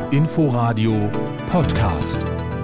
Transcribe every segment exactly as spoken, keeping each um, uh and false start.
Inforadio Podcast.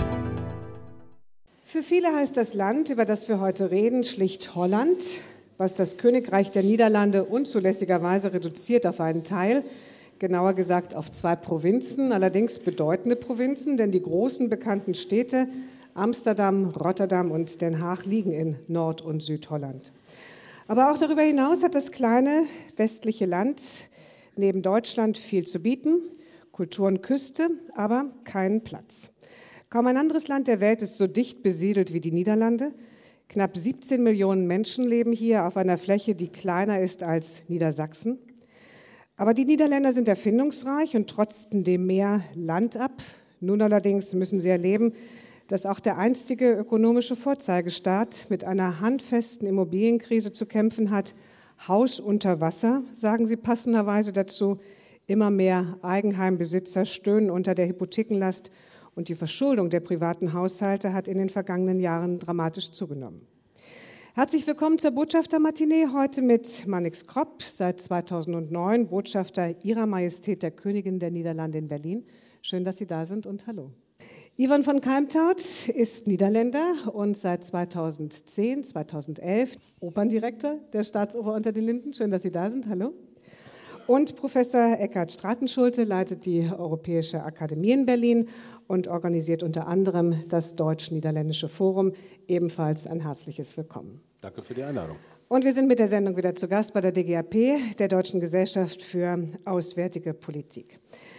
Für viele heißt das Land, über das wir heute reden, schlicht Holland, was das Königreich der Niederlande unzulässigerweise reduziert auf einen Teil, genauer gesagt auf zwei Provinzen, allerdings bedeutende Provinzen, denn die großen bekannten Städte Amsterdam, Rotterdam und Den Haag liegen in Nord- und Südholland. Aber auch darüber hinaus hat das kleine westliche Land neben Deutschland viel zu bieten, Kultur und Küste, aber keinen Platz. Kaum ein anderes Land der Welt ist so dicht besiedelt wie die Niederlande. Knapp siebzehn Millionen Menschen leben hier auf einer Fläche, die kleiner ist als Niedersachsen. Aber die Niederländer sind erfindungsreich und trotzten dem Meer Land ab. Nun allerdings müssen sie erleben, dass auch der einstige ökonomische Vorzeigestaat mit einer handfesten Immobilienkrise zu kämpfen hat. Haus unter Wasser, sagen sie passenderweise dazu. Immer mehr Eigenheimbesitzer stöhnen unter der Hypothekenlast und die Verschuldung der privaten Haushalte hat in den vergangenen Jahren dramatisch zugenommen. Herzlich willkommen zur Botschafter-Matinee, heute mit Marnix Krop, seit zweitausendneun Botschafter Ihrer Majestät der Königin der Niederlande in Berlin. Schön, dass Sie da sind und hallo. Yvonne von Kalmthout ist Niederländer und seit zweitausendzehn, zweitausendelf Operndirektor der Staatsoper unter den Linden. Schön, dass Sie da sind. Hallo. Und Professor Eckhard Stratenschulte leitet die Europäische Akademie in Berlin und organisiert unter anderem das Deutsch-Niederländische Forum. Ebenfalls ein herzliches Willkommen. Danke für die Einladung. Und wir sind mit der Sendung wieder zu Gast bei der D G A P, der Deutschen Gesellschaft für Auswärtige Politik.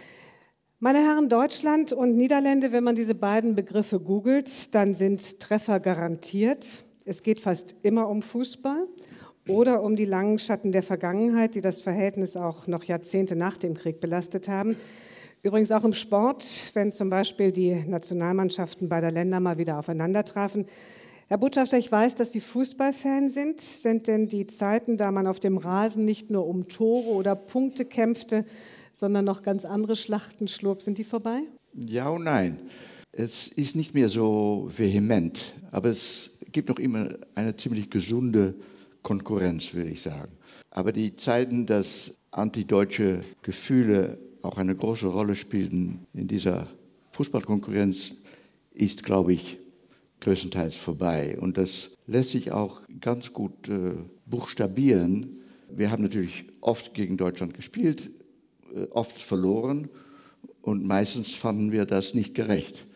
Meine Herren, Deutschland und Niederlande, wenn man diese beiden Begriffe googelt, dann sind Treffer garantiert. Es geht fast immer um Fußball oder um die langen Schatten der Vergangenheit, die das Verhältnis auch noch Jahrzehnte nach dem Krieg belastet haben. Übrigens auch im Sport, wenn zum Beispiel die Nationalmannschaften beider Länder mal wieder aufeinander trafen. Herr Botschafter, ich weiß, dass Sie Fußballfan sind. Sind denn die Zeiten, da man auf dem Rasen nicht nur um Tore oder Punkte kämpfte, sondern noch ganz andere Schlachten schlug, sind die vorbei? Ja und nein. Es ist nicht mehr so vehement, aber es gibt noch immer eine ziemlich gesunde Konkurrenz, würde ich sagen. Aber die Zeiten, dass antideutsche Gefühle auch eine große Rolle spielten in dieser Fußballkonkurrenz, ist, glaube ich, größtenteils vorbei. Und das lässt sich auch ganz gut äh, buchstabieren. Wir haben natürlich oft gegen Deutschland gespielt, äh, oft verloren und meistens fanden wir das nicht gerecht.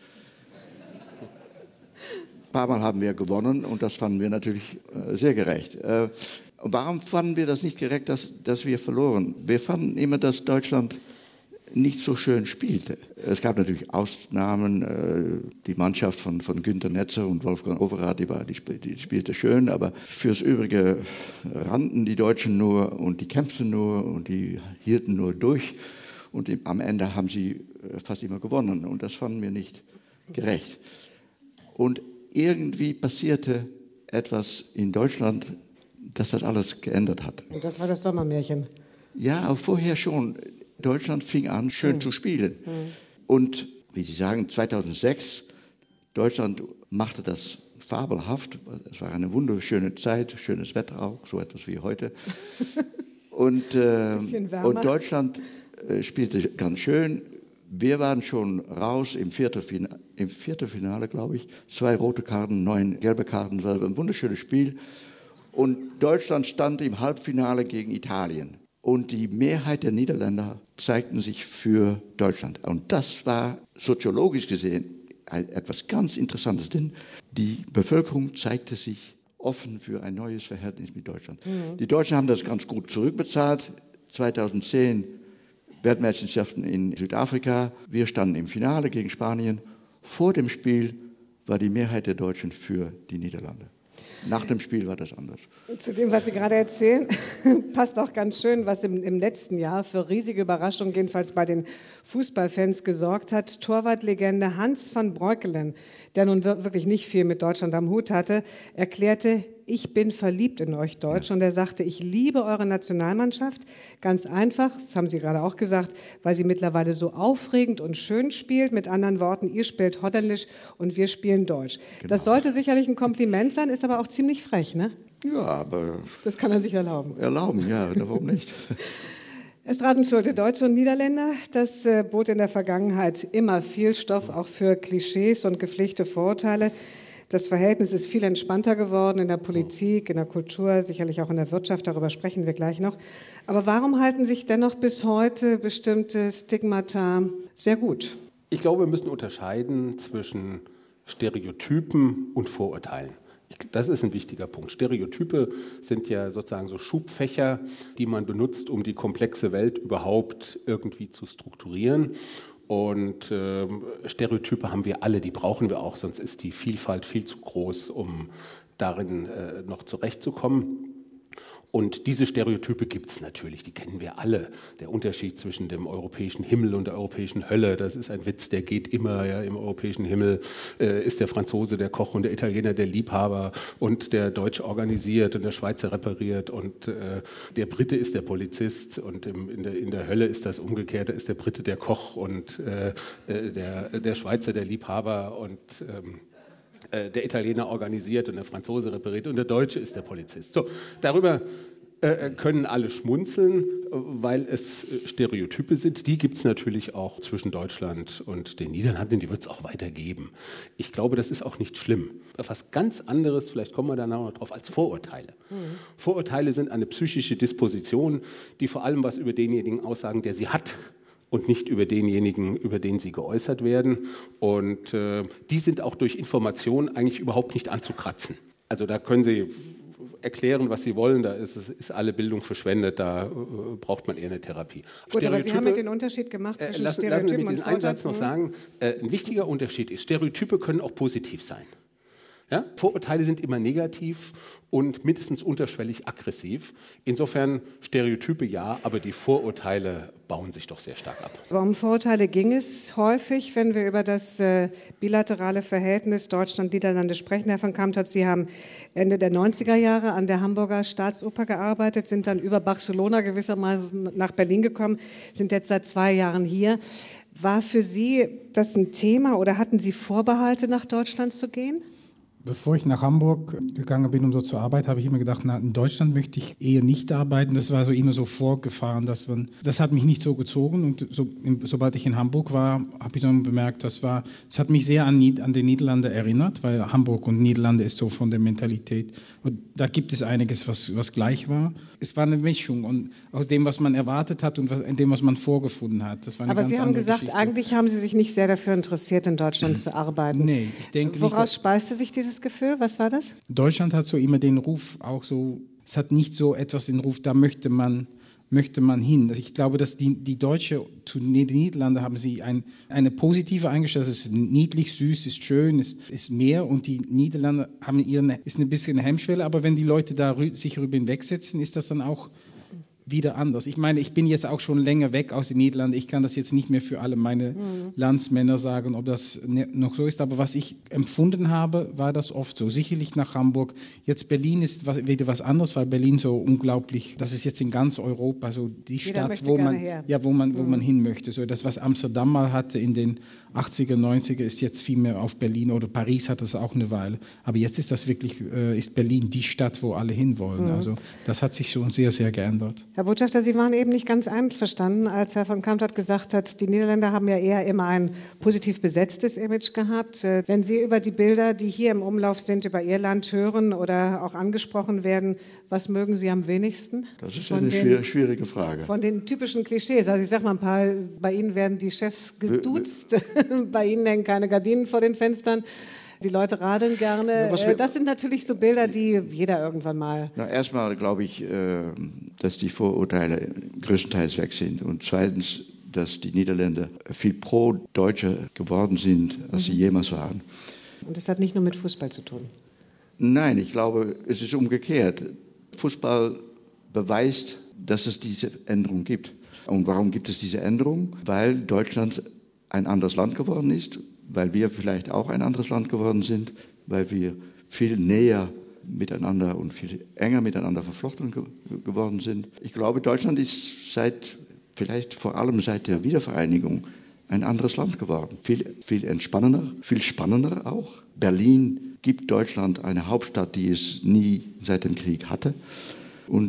Ein paar Mal haben wir gewonnen und das fanden wir natürlich äh, sehr gerecht. Äh, warum fanden wir das nicht gerecht, dass, dass wir verloren? Wir fanden immer, dass Deutschland nicht so schön spielte. Es gab natürlich Ausnahmen. Äh, die Mannschaft von, von Günter Netzer und Wolfgang Overath, die, war, die, die spielte schön, aber fürs Übrige rannten die Deutschen nur und die kämpften nur und die hielten nur durch. Und im, am Ende haben sie fast immer gewonnen und das fanden wir nicht gerecht. Und irgendwie passierte etwas in Deutschland, das das alles geändert hat. Und das war das Sommermärchen. Ja, aber vorher schon. Deutschland fing an, schön hm. zu spielen. Hm. Und, wie Sie sagen, zweitausendsechs, Deutschland machte das fabelhaft. Es war eine wunderschöne Zeit, schönes Wetter auch, so etwas wie heute. und, äh, und Deutschland äh, spielte ganz schön. Wir waren schon raus im Viertelfinale, im Viertelfinale, glaube ich. Zwei rote Karten, neun gelbe Karten. Das war ein wunderschönes Spiel. Und Deutschland stand im Halbfinale gegen Italien. Und die Mehrheit der Niederländer zeigten sich für Deutschland. Und das war soziologisch gesehen etwas ganz Interessantes, denn die Bevölkerung zeigte sich offen für ein neues Verhältnis mit Deutschland. Mhm. Die Deutschen haben das ganz gut zurückbezahlt. zweitausendzehn Weltmeisterschaften in Südafrika. Wir standen im Finale gegen Spanien. Vor dem Spiel war die Mehrheit der Deutschen für die Niederlande. Nach dem Spiel war das anders. Zu dem, was Sie gerade erzählen, passt auch ganz schön, was im, im letzten Jahr für riesige Überraschungen, jedenfalls bei den Fußballfans, gesorgt hat. Torwartlegende Hans van Breukelen, der nun wirklich nicht viel mit Deutschland am Hut hatte, erklärte, ich bin verliebt in euch Deutsch. Ja. Und er sagte, ich liebe eure Nationalmannschaft. Ganz einfach, das haben Sie gerade auch gesagt, weil sie mittlerweile so aufregend und schön spielt. Mit anderen Worten, ihr spielt Holländisch und wir spielen Deutsch. Genau. Das sollte sicherlich ein Kompliment sein, ist aber auch ziemlich frech, ne? Ja, aber... Das kann er sich erlauben. Erlauben, ja, warum nicht? Herr Stratenschulte, Deutsche und Niederländer, das äh, bot in der Vergangenheit immer viel Stoff, auch für Klischees und gepflegte Vorurteile. Das Verhältnis ist viel entspannter geworden in der Politik, in der Kultur, sicherlich auch in der Wirtschaft, darüber sprechen wir gleich noch. Aber warum halten sich dennoch bis heute bestimmte Stigmata sehr gut? Ich glaube, wir müssen unterscheiden zwischen Stereotypen und Vorurteilen. Das ist ein wichtiger Punkt. Stereotype sind ja sozusagen so Schubfächer, die man benutzt, um die komplexe Welt überhaupt irgendwie zu strukturieren. Und äh, Stereotype haben wir alle, die brauchen wir auch, sonst ist die Vielfalt viel zu groß, um darin äh, noch zurechtzukommen. Und diese Stereotype gibt es natürlich, die kennen wir alle. Der Unterschied zwischen dem europäischen Himmel und der europäischen Hölle, das ist ein Witz, der geht immer. Ja, im europäischen Himmel äh, ist der Franzose der Koch und der Italiener der Liebhaber und der Deutsche organisiert und der Schweizer repariert und äh, der Brite ist der Polizist und im, in, der, in der Hölle ist das umgekehrt, da ist der Brite der Koch und äh, der, der Schweizer der Liebhaber und ähm, der Italiener organisiert und der Franzose repariert und der Deutsche ist der Polizist. So, darüber äh, können alle schmunzeln, weil es Stereotype sind. Die gibt es natürlich auch zwischen Deutschland und den Niederlanden, die wird es auch weiter geben. Ich glaube, das ist auch nicht schlimm. Was ganz anderes, vielleicht kommen wir da noch drauf, als Vorurteile. Mhm. Vorurteile sind eine psychische Disposition, die vor allem was über denjenigen aussagen, der sie hat, und nicht über denjenigen, über den sie geäußert werden. Und äh, die sind auch durch Information eigentlich überhaupt nicht anzukratzen. Also da können Sie erklären, was Sie wollen, da ist, ist alle Bildung verschwendet, da äh, braucht man eher eine Therapie. Gut, aber Sie haben mit den Unterschied gemacht zwischen äh, lassen, Stereotypen lassen Sie mich und diesen einen Satz noch sagen. Äh, ein wichtiger Unterschied ist, Stereotype können auch positiv sein. Ja? Vorurteile sind immer negativ und mindestens unterschwellig aggressiv. Insofern Stereotype ja, aber die Vorurteile bauen sich doch sehr stark ab. Aber um Vorurteile ging es häufig, wenn wir über das äh, bilaterale Verhältnis Deutschland-Niederlande sprechen. Herr von Kamtert, Sie haben Ende der neunziger Jahre an der Hamburger Staatsoper gearbeitet, sind dann über Barcelona gewissermaßen nach Berlin gekommen, sind jetzt seit zwei Jahren hier. War für Sie das ein Thema oder hatten Sie Vorbehalte, nach Deutschland zu gehen? Bevor ich nach Hamburg gegangen bin, um dort zu arbeiten, habe ich immer gedacht, na, in Deutschland möchte ich eher nicht arbeiten. Das war so immer so vorgefahren, dass man, das hat mich nicht so gezogen. Und so, sobald ich in Hamburg war, habe ich dann bemerkt, das war, das hat mich sehr an, an die Niederlande erinnert, weil Hamburg und Niederlande ist so von der Mentalität. Und da gibt es einiges, was, was gleich war. Es war eine Mischung und aus dem, was man erwartet hat und was, in dem, was man vorgefunden hat. Das war eine Aber ganz Sie haben andere gesagt, Geschichte. Eigentlich haben Sie sich nicht sehr dafür interessiert, in Deutschland zu arbeiten. Nee, ich denke Woraus nicht, speiste sich dieses Gefühl? Was war das? Deutschland hat so immer den Ruf, auch so, es hat nicht so etwas den Ruf, da möchte man, möchte man hin. Ich glaube, dass die, die Deutsche zu den Niederlanden haben sie ein, eine positive Einstellung, es ist niedlich, süß, ist schön, ist, ist mehr und die Niederlande haben ihren, ist ein bisschen eine Hemmschwelle, aber wenn die Leute da rü- sich rüber hinwegsetzen, ist das dann auch wieder anders. Ich meine, ich bin jetzt auch schon länger weg aus den Niederlanden. Ich kann das jetzt nicht mehr für alle meine mhm. Landsmänner sagen, ob das noch so ist. Aber was ich empfunden habe, war das oft so. Sicherlich nach Hamburg. Jetzt Berlin ist was, wieder was anderes, weil Berlin so unglaublich, das ist jetzt in ganz Europa so die Jeder Stadt, wo man, ja, wo man, wo mhm. man hin möchte. So das, was Amsterdam mal hatte in den achtziger, neunziger, ist jetzt viel mehr auf Berlin oder Paris hat das auch eine Weile. Aber jetzt ist das wirklich, äh, ist Berlin die Stadt, wo alle hinwollen. Mhm. Also das hat sich schon sehr, sehr geändert. Herr Botschafter, Sie waren eben nicht ganz einverstanden, als Herr von Kamtert gesagt hat, die Niederländer haben ja eher immer ein positiv besetztes Image gehabt. Wenn Sie über die Bilder, die hier im Umlauf sind, über Ihr Land hören oder auch angesprochen werden, was mögen Sie am wenigsten? Das ist eine den, schwierige Frage. Von den typischen Klischees. Also ich sage mal ein paar, bei Ihnen werden die Chefs geduzt, bei Ihnen hängen keine Gardinen vor den Fenstern. Die Leute radeln gerne. Ja, das sind natürlich so Bilder, die jeder irgendwann mal... Na, erstmal glaube ich, dass die Vorurteile größtenteils weg sind. Und zweitens, dass die Niederländer viel pro-Deutscher geworden sind, als mhm. sie jemals waren. Und das hat nicht nur mit Fußball zu tun? Nein, ich glaube, es ist umgekehrt. Fußball beweist, dass es diese Änderung gibt. Und warum gibt es diese Änderung? Weil Deutschland ein anderes Land geworden ist, weil wir vielleicht auch ein anderes Land geworden sind, weil wir viel näher miteinander und viel enger miteinander verflochten ge- geworden sind. Ich glaube, Deutschland ist seit, vielleicht vor allem seit der Wiedervereinigung, ein anderes Land geworden. Viel, viel entspannender, viel spannender auch. Berlin gibt Deutschland eine Hauptstadt, die es nie seit dem Krieg hatte. Und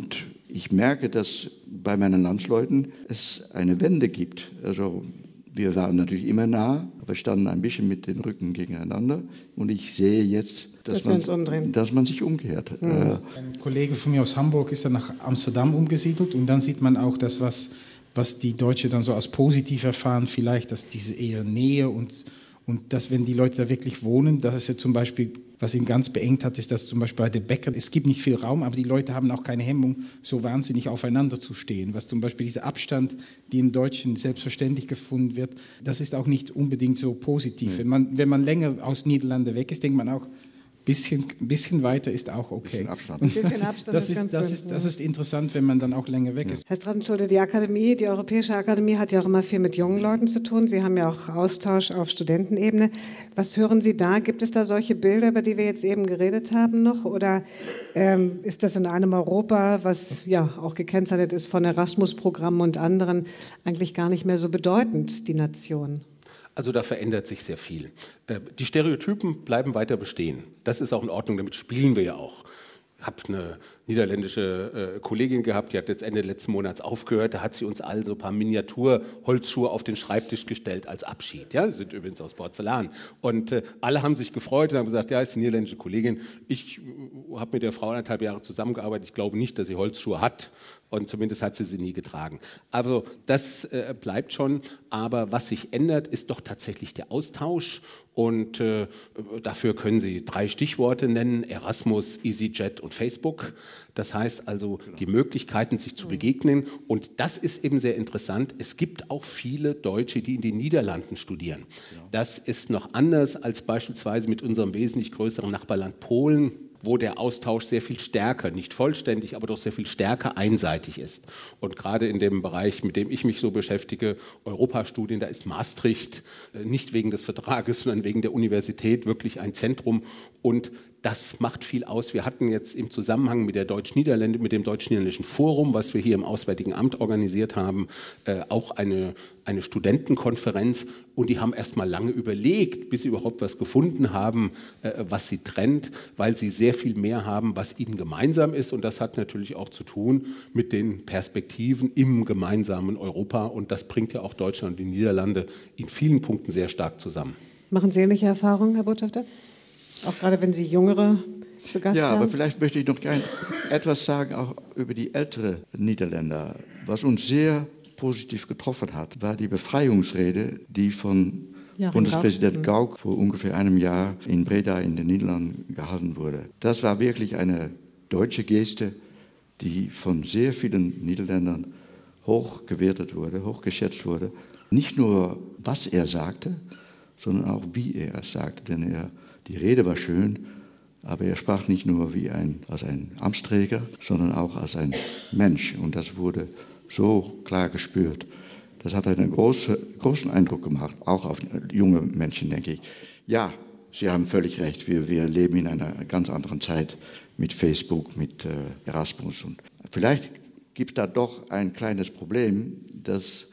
ich merke, dass bei meinen Landsleuten es eine Wende gibt. Also wir waren natürlich immer nah, aber standen ein bisschen mit den Rücken gegeneinander. Und ich sehe jetzt, dass, dass, man, dass man sich umkehrt. Mhm. Ein Kollege von mir aus Hamburg ist dann nach Amsterdam umgesiedelt und dann sieht man auch das, was, was die Deutschen dann so als positiv erfahren, vielleicht, dass diese eher Nähe und, und dass, wenn die Leute da wirklich wohnen, dass es ja zum Beispiel, was ihn ganz beengt hat, ist, dass zum Beispiel bei den Bäckern, es gibt nicht viel Raum, aber die Leute haben auch keine Hemmung, so wahnsinnig aufeinander zu stehen. Was zum Beispiel dieser Abstand, die im Deutschen selbstverständlich gefunden wird, das ist auch nicht unbedingt so positiv. Mhm. Wenn man, wenn man länger aus Niederlande weg ist, denkt man auch, Bisschen, bisschen weiter ist auch okay. Bisschen Abstand. Ein bisschen Abstand das, ist, ist, das, ist, das ist interessant, wenn man dann auch länger weg ist. Herr Stratenschulde, die Akademie, die Europäische Akademie hat ja auch immer viel mit jungen Leuten zu tun. Sie haben ja auch Austausch auf Studentenebene. Was hören Sie da? Gibt es da solche Bilder, über die wir jetzt eben geredet haben noch? Oder ähm, ist das in einem Europa, was ja auch gekennzeichnet ist von Erasmus-Programmen und anderen, eigentlich gar nicht mehr so bedeutend, die Nation? Also da verändert sich sehr viel. Die Stereotypen bleiben weiter bestehen. Das ist auch in Ordnung, damit spielen wir ja auch. Ich habe eine niederländische äh, Kollegin gehabt, die hat jetzt Ende letzten Monats aufgehört, da hat sie uns all so ein paar Miniatur-Holzschuhe auf den Schreibtisch gestellt als Abschied. Ja, die sind übrigens aus Porzellan. Und äh, alle haben sich gefreut und haben gesagt, ja, ist die niederländische Kollegin. Ich äh, habe mit der Frau anderthalb Jahre zusammengearbeitet, ich glaube nicht, dass sie Holzschuhe hat. Und zumindest hat sie sie nie getragen. Also das äh, bleibt schon. Aber was sich ändert, ist doch tatsächlich der Austausch. Und äh, dafür können Sie drei Stichworte nennen: Erasmus, EasyJet und Facebook. Das heißt also die Möglichkeiten, sich zu begegnen. Und das ist eben sehr interessant. Es gibt auch viele Deutsche, die in den Niederlanden studieren. Das ist noch anders als beispielsweise mit unserem wesentlich größeren Nachbarland Polen, wo der Austausch sehr viel stärker, nicht vollständig, aber doch sehr viel stärker einseitig ist. Und gerade in dem Bereich, mit dem ich mich so beschäftige, Europastudien, da ist Maastricht nicht wegen des Vertrages, sondern wegen der Universität wirklich ein Zentrum. Und das macht viel aus. Wir hatten jetzt im Zusammenhang mit der Deutsch-Niederländ- mit dem Deutsch-Niederländischen Forum, was wir hier im Auswärtigen Amt organisiert haben, äh, auch eine, eine Studentenkonferenz. Und die haben erst mal lange überlegt, bis sie überhaupt was gefunden haben, äh, was sie trennt, weil sie sehr viel mehr haben, was ihnen gemeinsam ist. Und das hat natürlich auch zu tun mit den Perspektiven im gemeinsamen Europa. Und das bringt ja auch Deutschland und die Niederlande in vielen Punkten sehr stark zusammen. Machen Sie ähnliche Erfahrungen, Herr Botschafter? Auch gerade wenn Sie Jüngere zu Gast ja, haben? Ja, aber vielleicht möchte ich noch gern etwas sagen, auch über die älteren Niederländer. Was uns sehr positiv getroffen hat, war die Befreiungsrede, die von ja, Bundespräsident Gauck vor ungefähr einem Jahr in Breda in den Niederlanden gehalten wurde. Das war wirklich eine deutsche Geste, die von sehr vielen Niederländern hoch gewertet wurde, hoch geschätzt wurde. Nicht nur, was er sagte, sondern auch, wie er es sagte, denn er Die Rede war schön, aber er sprach nicht nur wie ein, als ein Amtsträger, sondern auch als ein Mensch. Und das wurde so klar gespürt. Das hat einen große, großen Eindruck gemacht, auch auf junge Menschen, denke ich. Ja, Sie haben völlig recht, wir, wir leben in einer ganz anderen Zeit mit Facebook, mit äh, Erasmus. Und vielleicht gibt es da doch ein kleines Problem, dass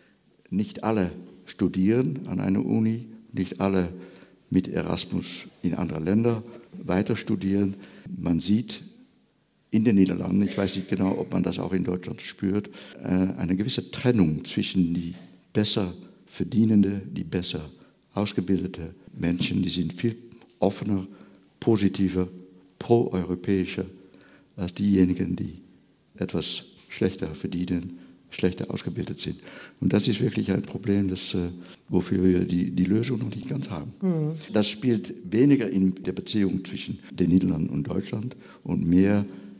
nicht alle studieren an einer Uni, nicht alle mit Erasmus in andere Länder weiter studieren. Man sieht in den Niederlanden, ich weiß nicht genau, ob man das auch in Deutschland spürt, eine gewisse Trennung zwischen die besser verdienende, die besser ausgebildete Menschen, die sind viel offener, positiver, pro-europäischer als diejenigen, die etwas schlechter verdienen, schlechter ausgebildet sind. Und das ist wirklich ein Problem, das, äh, wofür wir die, die Lösung noch nicht ganz haben. Mhm. Das spielt weniger in der Beziehung zwischen den Niederlanden und Deutschland und mehr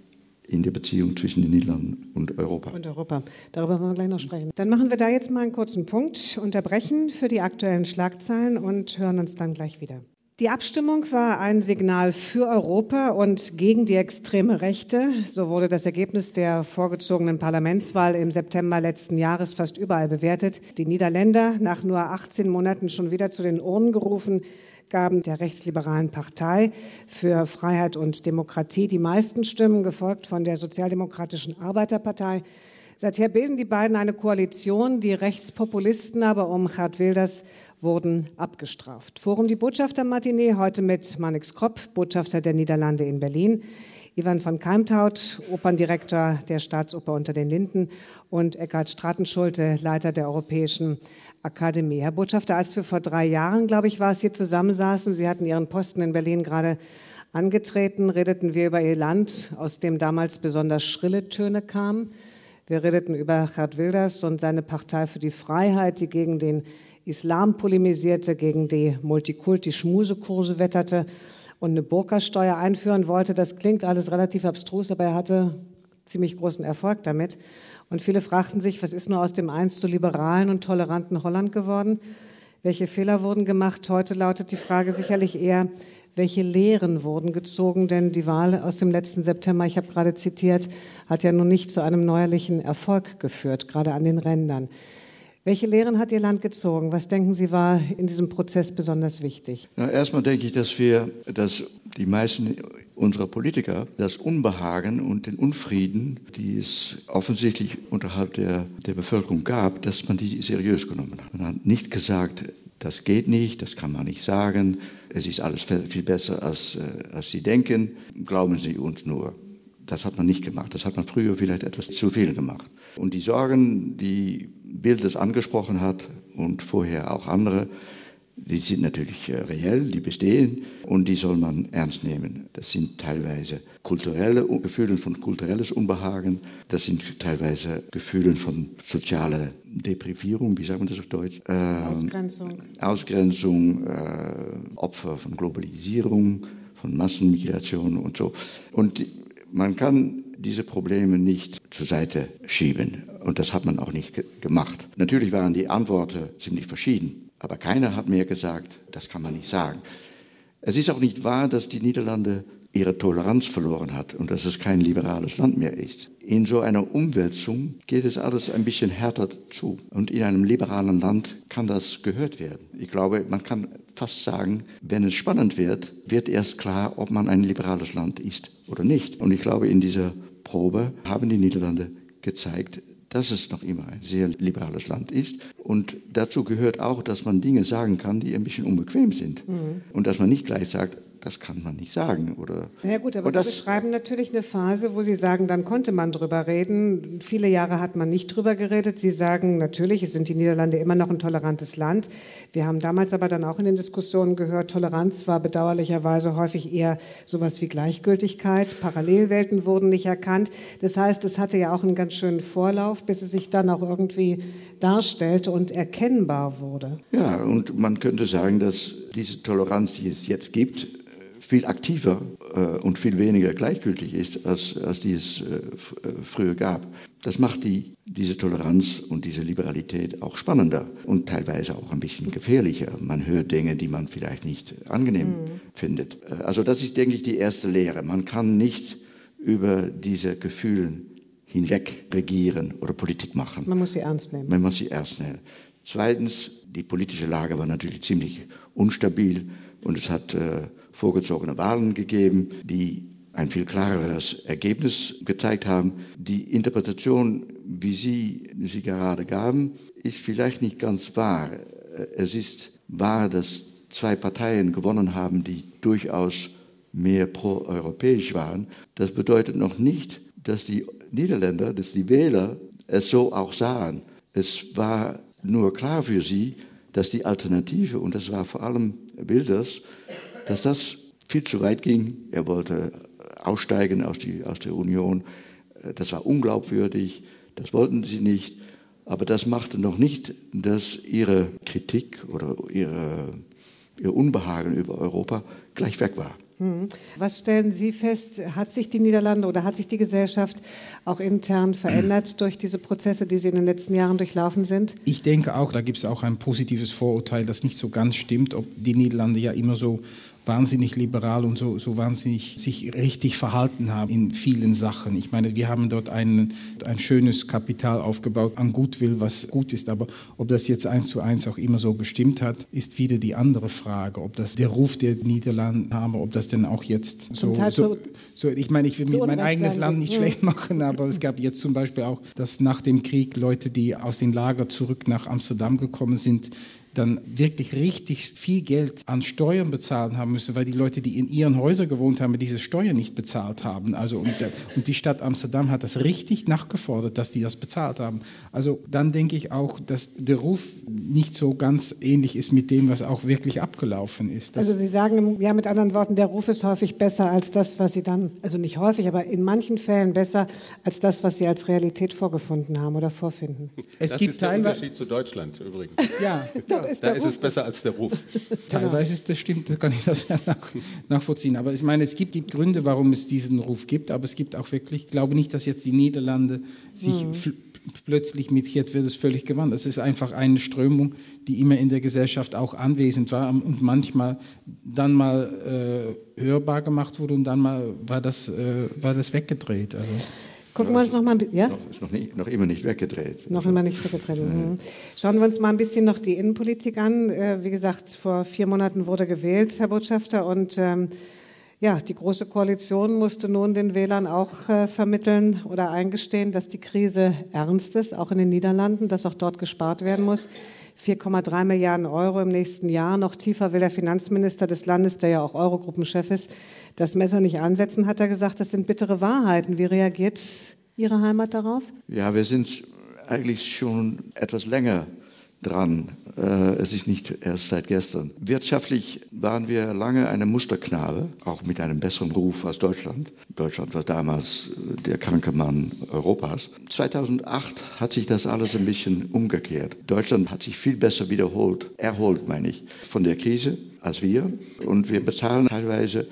in der Beziehung zwischen den Niederlanden und Europa. Und Europa. Darüber wollen wir gleich noch sprechen. Dann machen wir da jetzt mal einen kurzen Punkt, unterbrechen für die aktuellen Schlagzeilen und hören uns dann gleich wieder. Die Abstimmung war ein Signal für Europa und gegen die extreme Rechte. So wurde das Ergebnis der vorgezogenen Parlamentswahl im September letzten Jahres fast überall bewertet. Die Niederländer, nach nur achtzehn Monaten schon wieder zu den Urnen gerufen, gaben der rechtsliberalen Partei für Freiheit und Demokratie die meisten Stimmen, gefolgt von der Sozialdemokratischen Arbeiterpartei. Seither bilden die beiden eine Koalition, die Rechtspopulisten aber um Geert Wilders wurden abgestraft. Forum die Botschafter-Matinee heute mit Marnix Krop, Botschafter der Niederlande in Berlin. Ivan van Keimthout, Operndirektor der Staatsoper unter den Linden und Eckhard Stratenschulte, Leiter der Europäischen Akademie. Herr Botschafter, als wir vor drei Jahren, glaube ich, war es, hier zusammensaßen, Sie hatten Ihren Posten in Berlin gerade angetreten, redeten wir über Ihr Land, aus dem damals besonders schrille Töne kamen. Wir redeten über Geert Wilders und seine Partei für die Freiheit, die gegen den Islam polemisierte, gegen die Multikulti-Schmusekurse wetterte und eine Burka-Steuer einführen wollte. Das klingt alles relativ abstrus, aber er hatte ziemlich großen Erfolg damit. Und viele fragten sich, was ist nur aus dem einst so liberalen und toleranten Holland geworden? Welche Fehler wurden gemacht? Heute lautet die Frage sicherlich eher, welche Lehren wurden gezogen? Denn die Wahl aus dem letzten September, ich habe gerade zitiert, hat ja nun nicht zu einem neuerlichen Erfolg geführt, gerade an den Rändern. Welche Lehren hat Ihr Land gezogen? Was denken Sie, war in diesem Prozess besonders wichtig? Na, erstmal denke ich, dass wir, dass die meisten unserer Politiker das Unbehagen und den Unfrieden, die es offensichtlich unterhalb der, der Bevölkerung gab, dass man die seriös genommen hat. Man hat nicht gesagt, das geht nicht, das kann man nicht sagen, es ist alles viel besser, als, als Sie denken, glauben Sie uns nur. Das hat man nicht gemacht, das hat man früher vielleicht etwas zu viel gemacht. Und die Sorgen, die Wilders angesprochen hat und vorher auch andere, die sind natürlich reell, die bestehen und die soll man ernst nehmen. Das sind teilweise kulturelle Gefühle von kulturelles Unbehagen, das sind teilweise Gefühle von sozialer Deprivierung, wie sagt man das auf Deutsch? Ähm, Ausgrenzung. Ausgrenzung, äh, Opfer von Globalisierung, von Massenmigration und so. Und man kann diese Probleme nicht zur Seite schieben und das hat man auch nicht ge- gemacht. Natürlich waren die Antworten ziemlich verschieden, aber keiner hat mir gesagt, das kann man nicht sagen. Es ist auch nicht wahr, dass die Niederlande ihre Toleranz verloren hat und dass es kein liberales Land mehr ist. In so einer Umwälzung geht es alles ein bisschen härter zu und in einem liberalen Land kann das gehört werden. Ich glaube, man kann fast sagen, wenn es spannend wird, wird erst klar, ob man ein liberales Land ist oder nicht. Und ich glaube, in dieser Probe haben die Niederlande gezeigt, dass es noch immer ein sehr liberales Land ist. Und dazu gehört auch, dass man Dinge sagen kann, die ein bisschen unbequem sind. Mhm. Und dass man nicht gleich sagt, das kann man nicht sagen. Oder Na ja gut, aber Sie beschreiben natürlich eine Phase, wo Sie sagen, dann konnte man drüber reden. Viele Jahre hat man nicht drüber geredet. Sie sagen, natürlich, es sind die Niederlande immer noch ein tolerantes Land. Wir haben damals aber dann auch in den Diskussionen gehört, Toleranz war bedauerlicherweise häufig eher sowas wie Gleichgültigkeit. Parallelwelten wurden nicht erkannt. Das heißt, es hatte ja auch einen ganz schönen Vorlauf, bis es sich dann auch irgendwie darstellte und erkennbar wurde. Ja, und man könnte sagen, dass diese Toleranz, die es jetzt gibt, viel aktiver äh, und viel weniger gleichgültig ist, als, als die es äh, früher gab. Das macht die, diese Toleranz und diese Liberalität auch spannender und teilweise auch ein bisschen gefährlicher. Man hört Dinge, die man vielleicht nicht angenehm mhm. findet. Also das ist, denke ich, die erste Lehre. Man kann nicht über diese Gefühle hinweg regieren oder Politik machen. Man muss sie ernst nehmen. Man muss sie ernst nehmen. Zweitens, die politische Lage war natürlich ziemlich unstabil und es hat äh, vorgezogene Wahlen gegeben, die ein viel klareres Ergebnis gezeigt haben. Die Interpretation, wie Sie sie gerade gaben, ist vielleicht nicht ganz wahr. Es ist wahr, dass zwei Parteien gewonnen haben, die durchaus mehr pro-europäisch waren. Das bedeutet noch nicht, dass die Niederländer, dass die Wähler es so auch sahen. Es war nur klar für sie, dass die Alternative, und das war vor allem Wilders, dass das viel zu weit ging. Er wollte aussteigen aus, die, aus der Union. Das war unglaubwürdig, das wollten sie nicht. Aber das machte noch nicht, dass ihre Kritik oder ihre, ihr Unbehagen über Europa gleich weg war. Was stellen Sie fest, hat sich die Niederlande oder hat sich die Gesellschaft auch intern verändert durch diese Prozesse, die Sie in den letzten Jahren durchlaufen sind? Ich denke auch, da gibt es auch ein positives Vorurteil, das nicht so ganz stimmt, ob die Niederlande ja immer so wahnsinnig liberal und so, so wahnsinnig sich richtig verhalten haben in vielen Sachen. Ich meine, wir haben dort ein, ein schönes Kapital aufgebaut an Gutwill, was gut ist, aber ob das jetzt eins zu eins auch immer so gestimmt hat, ist wieder die andere Frage. Ob das der Ruf der Niederlande haben, ob das denn auch jetzt so, so, so, ich meine, ich will mir mein eigenes Land nicht schlecht machen, aber es gab jetzt zum Beispiel auch, dass nach dem Krieg Leute, die aus den Lagern zurück nach Amsterdam gekommen sind, dann wirklich richtig viel Geld an Steuern bezahlen haben müssen, weil die Leute, die in ihren Häusern gewohnt haben, diese Steuern nicht bezahlt haben. Also und, der, und die Stadt Amsterdam hat das richtig nachgefordert, dass die das bezahlt haben. Also dann denke ich auch, dass der Ruf nicht so ganz ähnlich ist mit dem, was auch wirklich abgelaufen ist. Das also Sie sagen, ja, mit anderen Worten, der Ruf ist häufig besser als das, was Sie dann, also nicht häufig, aber in manchen Fällen besser als das, was Sie als Realität vorgefunden haben oder vorfinden. Es das gibt ist der Unterschied zu Deutschland übrigens. Ja, da ist, da ist es besser als der Ruf. Teilweise ist das stimmt, da kann ich das ja nach, nachvollziehen. Aber ich meine, es gibt die Gründe, warum es diesen Ruf gibt, aber es gibt auch wirklich, ich glaube nicht, dass jetzt die Niederlande sich hm. f- plötzlich mit jetzt wird es völlig gewandelt. Es ist einfach eine Strömung, die immer in der Gesellschaft auch anwesend war und manchmal dann mal äh, hörbar gemacht wurde und dann mal war das, äh, war das weggedreht. Also. Gucken wir uns noch mal ein bisschen. Ja? Noch, ist noch, nie, noch immer nicht weggedreht. Noch immer nicht weggedreht. Mhm. Schauen wir uns mal ein bisschen noch die Innenpolitik an. Äh, wie gesagt, vor vier Monaten wurde gewählt, Herr Botschafter, und ähm, ja, die Große Koalition musste nun den Wählern auch äh, vermitteln oder eingestehen, dass die Krise ernst ist, auch in den Niederlanden, dass auch dort gespart werden muss. vier Komma drei Milliarden Euro im nächsten Jahr. Noch tiefer will der Finanzminister des Landes, der ja auch Eurogruppenchef ist, das Messer nicht ansetzen, hat er gesagt. Das sind bittere Wahrheiten. Wie reagiert Ihre Heimat darauf? Ja, wir sind eigentlich schon etwas länger dran. Es ist nicht erst seit gestern. Wirtschaftlich waren wir lange eine Musterknabe, auch mit einem besseren Ruf als Deutschland. Deutschland war damals der kranke Mann Europas. zweitausendacht hat sich das alles ein bisschen umgekehrt. Deutschland hat sich viel besser wiederholt, erholt, meine ich, von der Krise als wir. Und wir bezahlen teilweise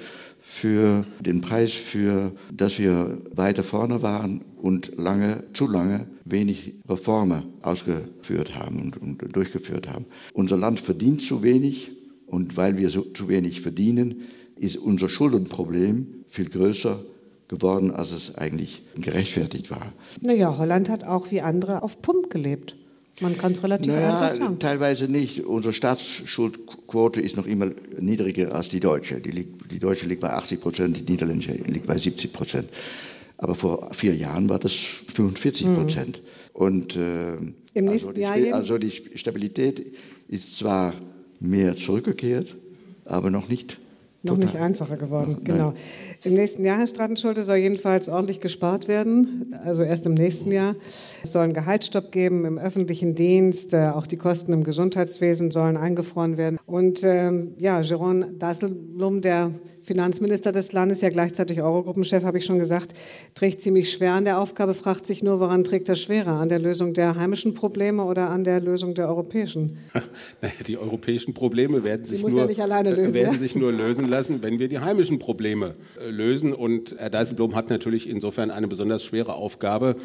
für den Preis, für dass wir weiter vorne waren und lange, zu lange wenig Reformen ausgeführt haben und, und durchgeführt haben. Unser Land verdient zu wenig und weil wir so, zu wenig verdienen, ist unser Schuldenproblem viel größer geworden, als es eigentlich gerechtfertigt war. Naja, Holland hat auch wie andere auf Pump gelebt. Man kann es relativ naja, einfach sagen. Teilweise nicht. Unsere Staatsschuldquote ist noch immer niedriger als die deutsche. Die, liegt, die deutsche liegt bei achtzig Prozent, die niederländische liegt bei siebzig Prozent. Aber vor vier Jahren war das fünfundvierzig Prozent. Mhm. Und äh, Im also, die, Jahr also die Stabilität ist zwar mehr zurückgekehrt, aber noch nicht Noch total. nicht einfacher geworden, Ach, genau. Im nächsten Jahr, Herr Strattenschulte, soll jedenfalls ordentlich gespart werden, also erst im nächsten Jahr. Es soll einen Gehaltsstopp geben im öffentlichen Dienst, äh, auch die Kosten im Gesundheitswesen sollen eingefroren werden. Und ähm, ja, Jeroen Dijsselbloem, der Finanzminister des Landes, ja gleichzeitig Eurogruppenchef, habe ich schon gesagt, trägt ziemlich schwer an der Aufgabe, fragt sich nur, woran trägt er schwerer? An der Lösung der heimischen Probleme oder an der Lösung der europäischen? Naja, die europäischen Probleme werden, sich nur, ja nicht alleine lösen, werden ja? sich nur lösen lassen, wenn wir die heimischen Probleme äh, lösen. Und Herr Dijsselbloem hat natürlich insofern eine besonders schwere Aufgabe,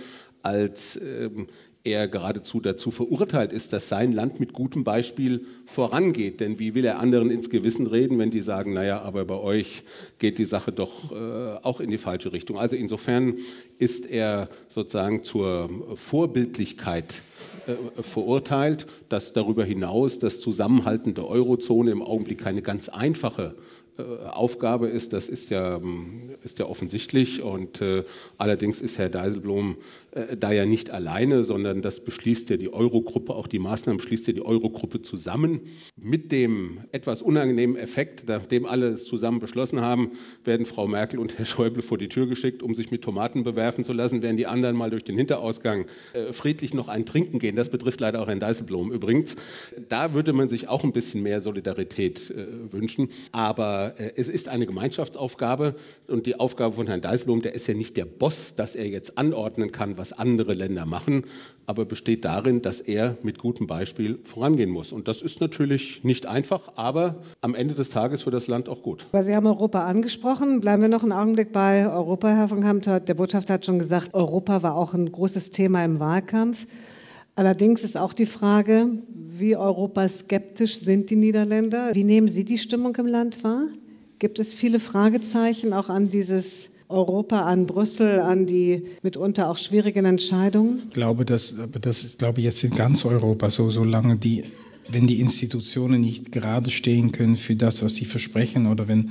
als ähm, er geradezu dazu verurteilt ist, dass sein Land mit gutem Beispiel vorangeht. Denn wie will er anderen ins Gewissen reden, wenn die sagen, naja, aber bei euch geht die Sache doch äh, auch in die falsche Richtung. Also insofern ist er sozusagen zur Vorbildlichkeit äh, verurteilt, dass darüber hinaus das Zusammenhalten der Eurozone im Augenblick keine ganz einfache Aufgabe ist, das ist ja, ist ja offensichtlich. Und äh, allerdings ist Herr Dijsselbloem äh, da ja nicht alleine, sondern das beschließt ja die Eurogruppe, auch die Maßnahmen beschließt ja die Eurogruppe zusammen. Mit dem etwas unangenehmen Effekt, nachdem alle es zusammen beschlossen haben, werden Frau Merkel und Herr Schäuble vor die Tür geschickt, um sich mit Tomaten bewerfen zu lassen, während die anderen mal durch den Hinterausgang äh, friedlich noch ein Trinken gehen. Das betrifft leider auch Herrn Dijsselbloem übrigens. Da würde man sich auch ein bisschen mehr Solidarität äh, wünschen. Aber es ist eine Gemeinschaftsaufgabe und die Aufgabe von Herrn Dijsselbloem, der ist ja nicht der Boss, dass er jetzt anordnen kann, was andere Länder machen, aber besteht darin, dass er mit gutem Beispiel vorangehen muss. Und das ist natürlich nicht einfach, aber am Ende des Tages für das Land auch gut. Aber Sie haben Europa angesprochen. Bleiben wir noch einen Augenblick bei Europa, Herr von Kamp. Der Botschafter hat schon gesagt, Europa war auch ein großes Thema im Wahlkampf. Allerdings ist auch die Frage, wie europaskeptisch sind die Niederländer? Wie nehmen Sie die Stimmung im Land wahr? Gibt es viele Fragezeichen auch an dieses Europa, an Brüssel, an die mitunter auch schwierigen Entscheidungen? Ich glaube, das, das ist, glaube ich, jetzt in ganz Europa so, solange die, wenn die Institutionen nicht gerade stehen können für das, was sie versprechen oder wenn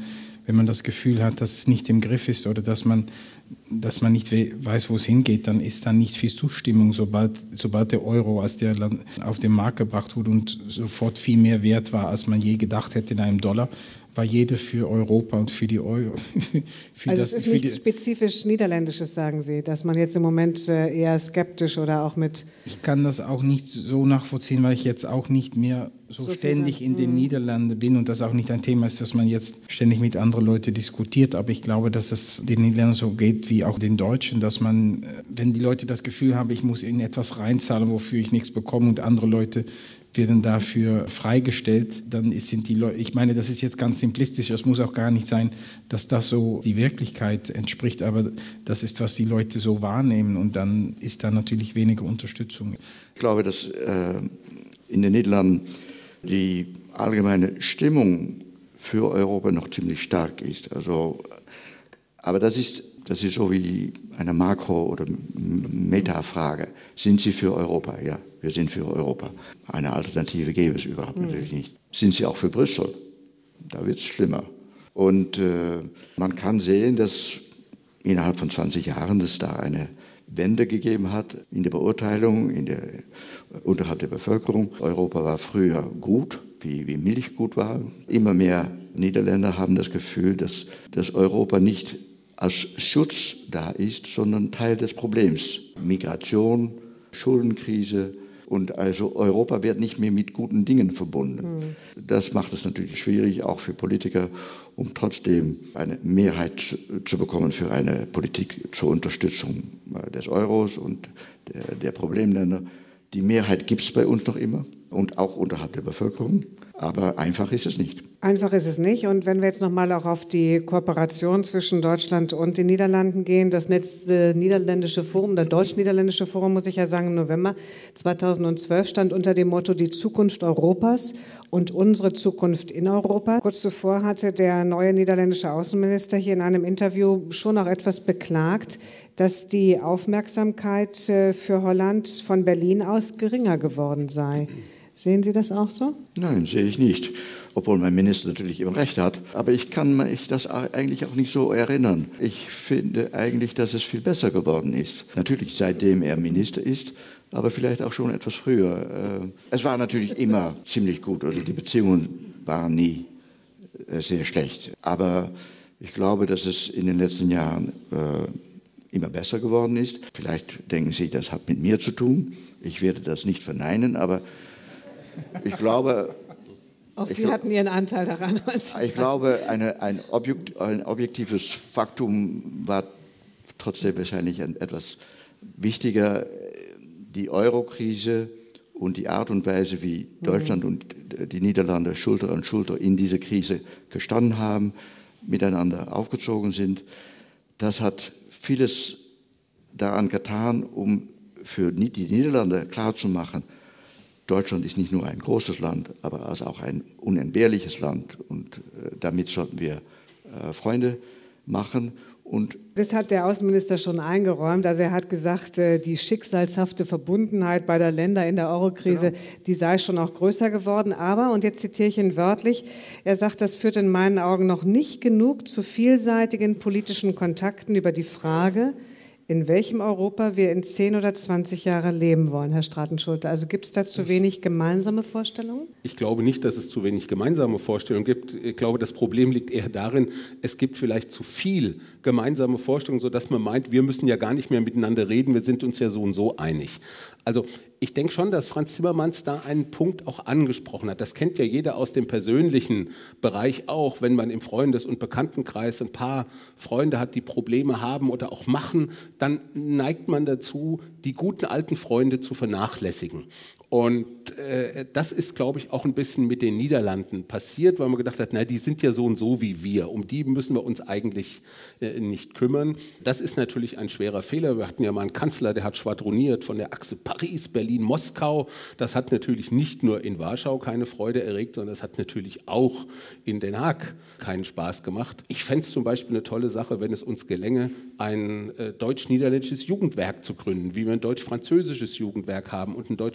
wenn man das Gefühl hat, dass es nicht im Griff ist oder dass man, dass man nicht weiß, wo es hingeht, dann ist da nicht viel Zustimmung, sobald, sobald der Euro als der Land auf den Markt gebracht wurde und sofort viel mehr wert war, als man je gedacht hätte in einem Dollar, war jeder für Europa und für die Euro. für also das, es ist nichts spezifisch Niederländisches, sagen Sie, dass man jetzt im Moment eher skeptisch oder auch mit... Ich kann das auch nicht so nachvollziehen, weil ich jetzt auch nicht mehr so, so ständig in den mhm. Niederlanden bin und das auch nicht ein Thema ist, das man jetzt ständig mit anderen Leuten diskutiert. Aber ich glaube, dass es den Niederländern so geht wie auch den Deutschen, dass man, wenn die Leute das Gefühl haben, ich muss in etwas reinzahlen, wofür ich nichts bekomme und andere Leute werden dafür freigestellt, dann sind die Leute, ich meine, das ist jetzt ganz simplistisch, es muss auch gar nicht sein, dass das so die Wirklichkeit entspricht, aber das ist, was die Leute so wahrnehmen und dann ist da natürlich weniger Unterstützung. Ich glaube, dass äh, in den Niederlanden die allgemeine Stimmung für Europa noch ziemlich stark ist. Also, aber das ist, das ist so wie eine Makro- oder Metafrage. Sind Sie für Europa? Ja, wir sind für Europa. Eine Alternative gäbe es überhaupt mhm. natürlich nicht. Sind Sie auch für Brüssel? Da wird es schlimmer. Und äh, man kann sehen, dass innerhalb von zwanzig Jahren es da eine Wende gegeben hat in der Beurteilung, in der, unterhalb der Bevölkerung. Europa war früher gut, wie, wie Milch gut war. Immer mehr Niederländer haben das Gefühl, dass, dass Europa nicht als Schutz da ist, sondern Teil des Problems. Migration, Schuldenkrise und also Europa wird nicht mehr mit guten Dingen verbunden. Mhm. Das macht es natürlich schwierig, auch für Politiker, um trotzdem eine Mehrheit zu bekommen für eine Politik zur Unterstützung des Euros und der, der Problemländer. Die Mehrheit gibt es bei uns noch immer und auch unterhalb der Bevölkerung. Aber einfach ist es nicht. Einfach ist es nicht. Und wenn wir jetzt nochmal auch auf die Kooperation zwischen Deutschland und den Niederlanden gehen, das letzte niederländische Forum, das deutsch-niederländische Forum, muss ich ja sagen, im November zweitausendzwölf stand unter dem Motto die Zukunft Europas und unsere Zukunft in Europa. Kurz zuvor hatte der neue niederländische Außenminister hier in einem Interview schon auch etwas beklagt, dass die Aufmerksamkeit für Holland von Berlin aus geringer geworden sei. Sehen Sie das auch so? Nein, sehe ich nicht. Obwohl mein Minister natürlich immer recht hat. Aber ich kann mich das eigentlich auch nicht so erinnern. Ich finde eigentlich, dass es viel besser geworden ist. Natürlich seitdem er Minister ist, aber vielleicht auch schon etwas früher. Es war natürlich immer ziemlich gut. Also die Beziehungen waren nie sehr schlecht. Aber ich glaube, dass es in den letzten Jahren immer besser geworden ist. Vielleicht denken Sie, das hat mit mir zu tun. Ich werde das nicht verneinen, aber ich glaube, auch Sie ich, hatten Ihren Anteil daran. Ich glaube, eine, ein, Objekt, ein objektives Faktum war trotzdem wahrscheinlich ein, etwas wichtiger. Die Euro-Krise und die Art und Weise, wie Deutschland mhm. und die Niederlande Schulter an Schulter in diese Krise gestanden haben, miteinander aufgezogen sind, das hat vieles daran getan, um für die Niederlande klarzumachen, Deutschland ist nicht nur ein großes Land, aber auch ein unentbehrliches Land. Und damit sollten wir Freunde machen. Und das hat der Außenminister schon eingeräumt. Also er hat gesagt, die schicksalshafte Verbundenheit beider Länder in der Eurokrise, genau. die sei schon auch größer geworden. Aber, und jetzt zitiere ich ihn wörtlich, er sagt, das führt in meinen Augen noch nicht genug zu vielseitigen politischen Kontakten über die Frage, in welchem Europa wir in zehn oder zwanzig Jahren leben wollen, Herr Stratenschulte. Also gibt es da zu wenig gemeinsame Vorstellungen? Ich glaube nicht, dass es zu wenig gemeinsame Vorstellungen gibt. Ich glaube, das Problem liegt eher darin, es gibt vielleicht zu viel gemeinsame Vorstellungen, sodass man meint, wir müssen ja gar nicht mehr miteinander reden, wir sind uns ja so und so einig. Also ich denke schon, dass Frans Timmermans da einen Punkt auch angesprochen hat. Das kennt ja jeder aus dem persönlichen Bereich auch, wenn man im Freundes- und Bekanntenkreis ein paar Freunde hat, die Probleme haben oder auch machen, dann neigt man dazu, die guten alten Freunde zu vernachlässigen. Und äh, das ist, glaube ich, auch ein bisschen mit den Niederlanden passiert, weil man gedacht hat, na, die sind ja so und so wie wir. Um die müssen wir uns eigentlich äh, nicht kümmern. Das ist natürlich ein schwerer Fehler. Wir hatten ja mal einen Kanzler, der hat schwadroniert von der Achse Paris, Berlin, Moskau. Das hat natürlich nicht nur in Warschau keine Freude erregt, sondern das hat natürlich auch in Den Haag keinen Spaß gemacht. Ich fände es zum Beispiel eine tolle Sache, wenn es uns gelänge, ein äh, deutsch-niederländisches Jugendwerk zu gründen, wie wir ein deutsch-französisches Jugendwerk haben und ein deutsch-polnisches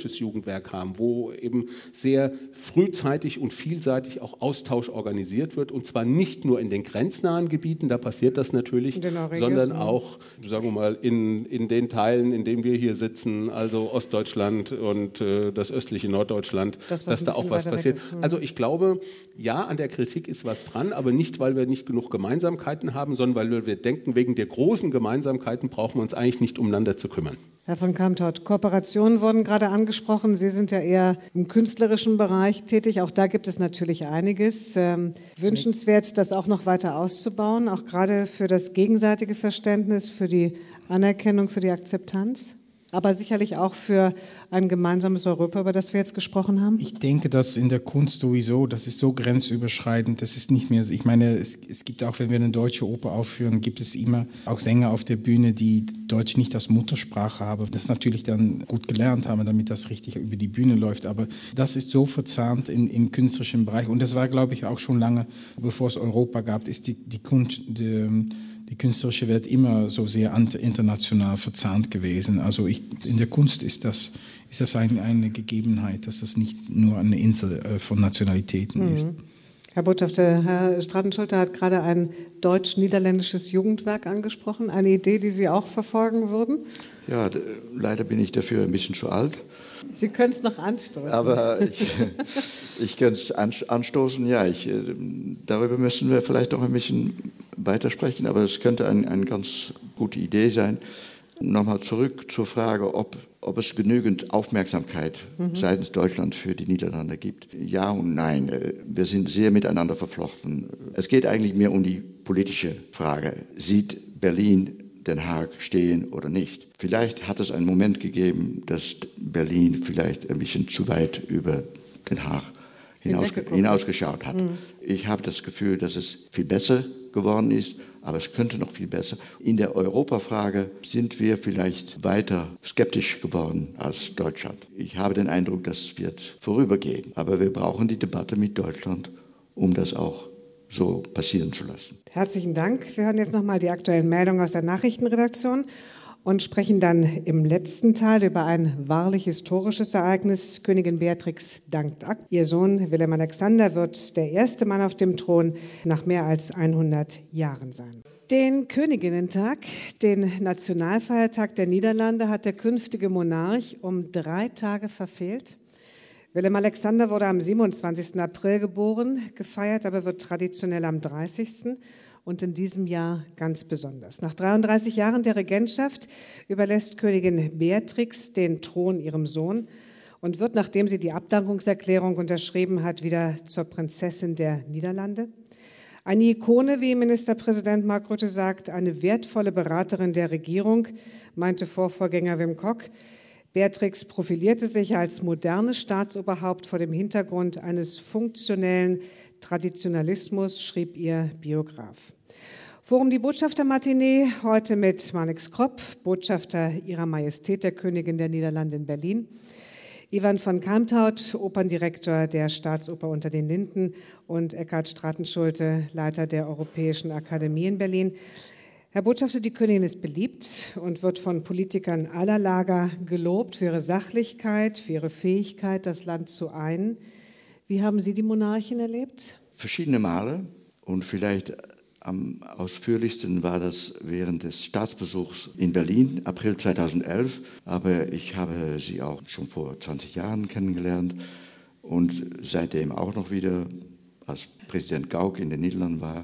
dynamisches Jugendwerk haben, wo eben sehr frühzeitig und vielseitig auch Austausch organisiert wird, und zwar nicht nur in den grenznahen Gebieten, da passiert das natürlich, sondern auch, sagen wir mal, in, in den Teilen, in denen wir hier sitzen, also Ostdeutschland und äh, das östliche Norddeutschland, das, dass da auch was passiert. Also ich glaube, ja, an der Kritik ist was dran, aber nicht, weil wir nicht genug Gemeinsamkeiten haben, sondern weil wir denken, wegen der großen Gemeinsamkeiten brauchen wir uns eigentlich nicht umeinander zu kümmern. Herr von Kamthout, Kooperationen wurden gerade angesprochen. Sie sind ja eher im künstlerischen Bereich tätig. Auch da gibt es natürlich einiges. Ähm, wünschenswert, das auch noch weiter auszubauen, auch gerade für das gegenseitige Verständnis, für die Anerkennung, für die Akzeptanz, aber sicherlich auch für ein gemeinsames Europa, über das wir jetzt gesprochen haben? Ich denke, dass in der Kunst sowieso, das ist so grenzüberschreitend, das ist nicht mehr, ich meine, es, es gibt auch, wenn wir eine deutsche Oper aufführen, gibt es immer auch Sänger auf der Bühne, die Deutsch nicht als Muttersprache haben, das natürlich dann gut gelernt haben, damit das richtig über die Bühne läuft, aber das ist so verzahnt in, im künstlerischen Bereich, und das war, glaube ich, auch schon lange, bevor es Europa gab, ist die, die Kunst, die, die künstlerische Welt immer so sehr international verzahnt gewesen. Also ich, in der Kunst ist das, ist das ein, eine Gegebenheit, dass das nicht nur eine Insel äh, von Nationalitäten mhm. ist. Herr Botschafter, Herr Straten-Schulte hat gerade ein deutsch-niederländisches Jugendwerk angesprochen. Eine Idee, die Sie auch verfolgen würden? Ja, leider bin ich dafür ein bisschen zu alt. Sie können es noch anstoßen. Aber ich, ich kann es anstoßen, ja. Ich, darüber müssen wir vielleicht noch ein bisschen weitersprechen, aber es könnte ein, eine ganz gute Idee sein. Nochmal zurück zur Frage, ob, ob es genügend Aufmerksamkeit mhm. seitens Deutschland für die Niederlande gibt. Ja und nein. Wir sind sehr miteinander verflochten. Es geht eigentlich mehr um die politische Frage. Sieht Berlin Den Haag stehen oder nicht? Vielleicht hat es einen Moment gegeben, dass Berlin vielleicht ein bisschen zu weit über Den Haag hinaus, hinausgeschaut hat. Mhm. Ich habe das Gefühl, dass es viel besser geworden ist, aber es könnte noch viel besser. In der Europafrage sind wir vielleicht weiter skeptisch geworden als Deutschland. Ich habe den Eindruck, das wird vorübergehen. Aber wir brauchen die Debatte mit Deutschland, um das auch so passieren zu lassen. Herzlichen Dank. Wir hören jetzt nochmal die aktuellen Meldungen aus der Nachrichtenredaktion und sprechen dann im letzten Teil über ein wahrlich historisches Ereignis. Königin Beatrix dankt ab. Ihr Sohn Willem Alexander wird der erste Mann auf dem Thron nach mehr als hundert Jahren sein. Den Königinnentag, den Nationalfeiertag der Niederlande, hat der künftige Monarch um drei Tage verfehlt. Willem Alexander wurde am siebenundzwanzigsten April geboren, gefeiert aber wird traditionell am dreißigsten und in diesem Jahr ganz besonders. Nach dreiunddreißig Jahren der Regentschaft überlässt Königin Beatrix den Thron ihrem Sohn und wird, nachdem sie die Abdankungserklärung unterschrieben hat, wieder zur Prinzessin der Niederlande. Eine Ikone, wie Ministerpräsident Mark Rutte sagt, eine wertvolle Beraterin der Regierung, meinte Vorvorgänger Wim Kok. Beatrix profilierte sich als modernes Staatsoberhaupt vor dem Hintergrund eines funktionellen Traditionalismus, schrieb ihr Biograf. Forum die Botschaftermatinee, heute mit Marnix Kropp, Botschafter Ihrer Majestät der Königin der Niederlande in Berlin, Ivan von Kamthout, Operndirektor der Staatsoper Unter den Linden und Eckhard Straten-Schulte, Leiter der Europäischen Akademie in Berlin. Herr Botschafter, die Königin ist beliebt und wird von Politikern aller Lager gelobt für ihre Sachlichkeit, für ihre Fähigkeit, das Land zu einen. Wie haben Sie die Monarchin erlebt? Verschiedene Male, und vielleicht am ausführlichsten war das während des Staatsbesuchs in Berlin, April zweitausendelf. Aber ich habe sie auch schon vor zwanzig Jahren kennengelernt und seitdem auch noch wieder, als Präsident Gauck in den Niederlanden war.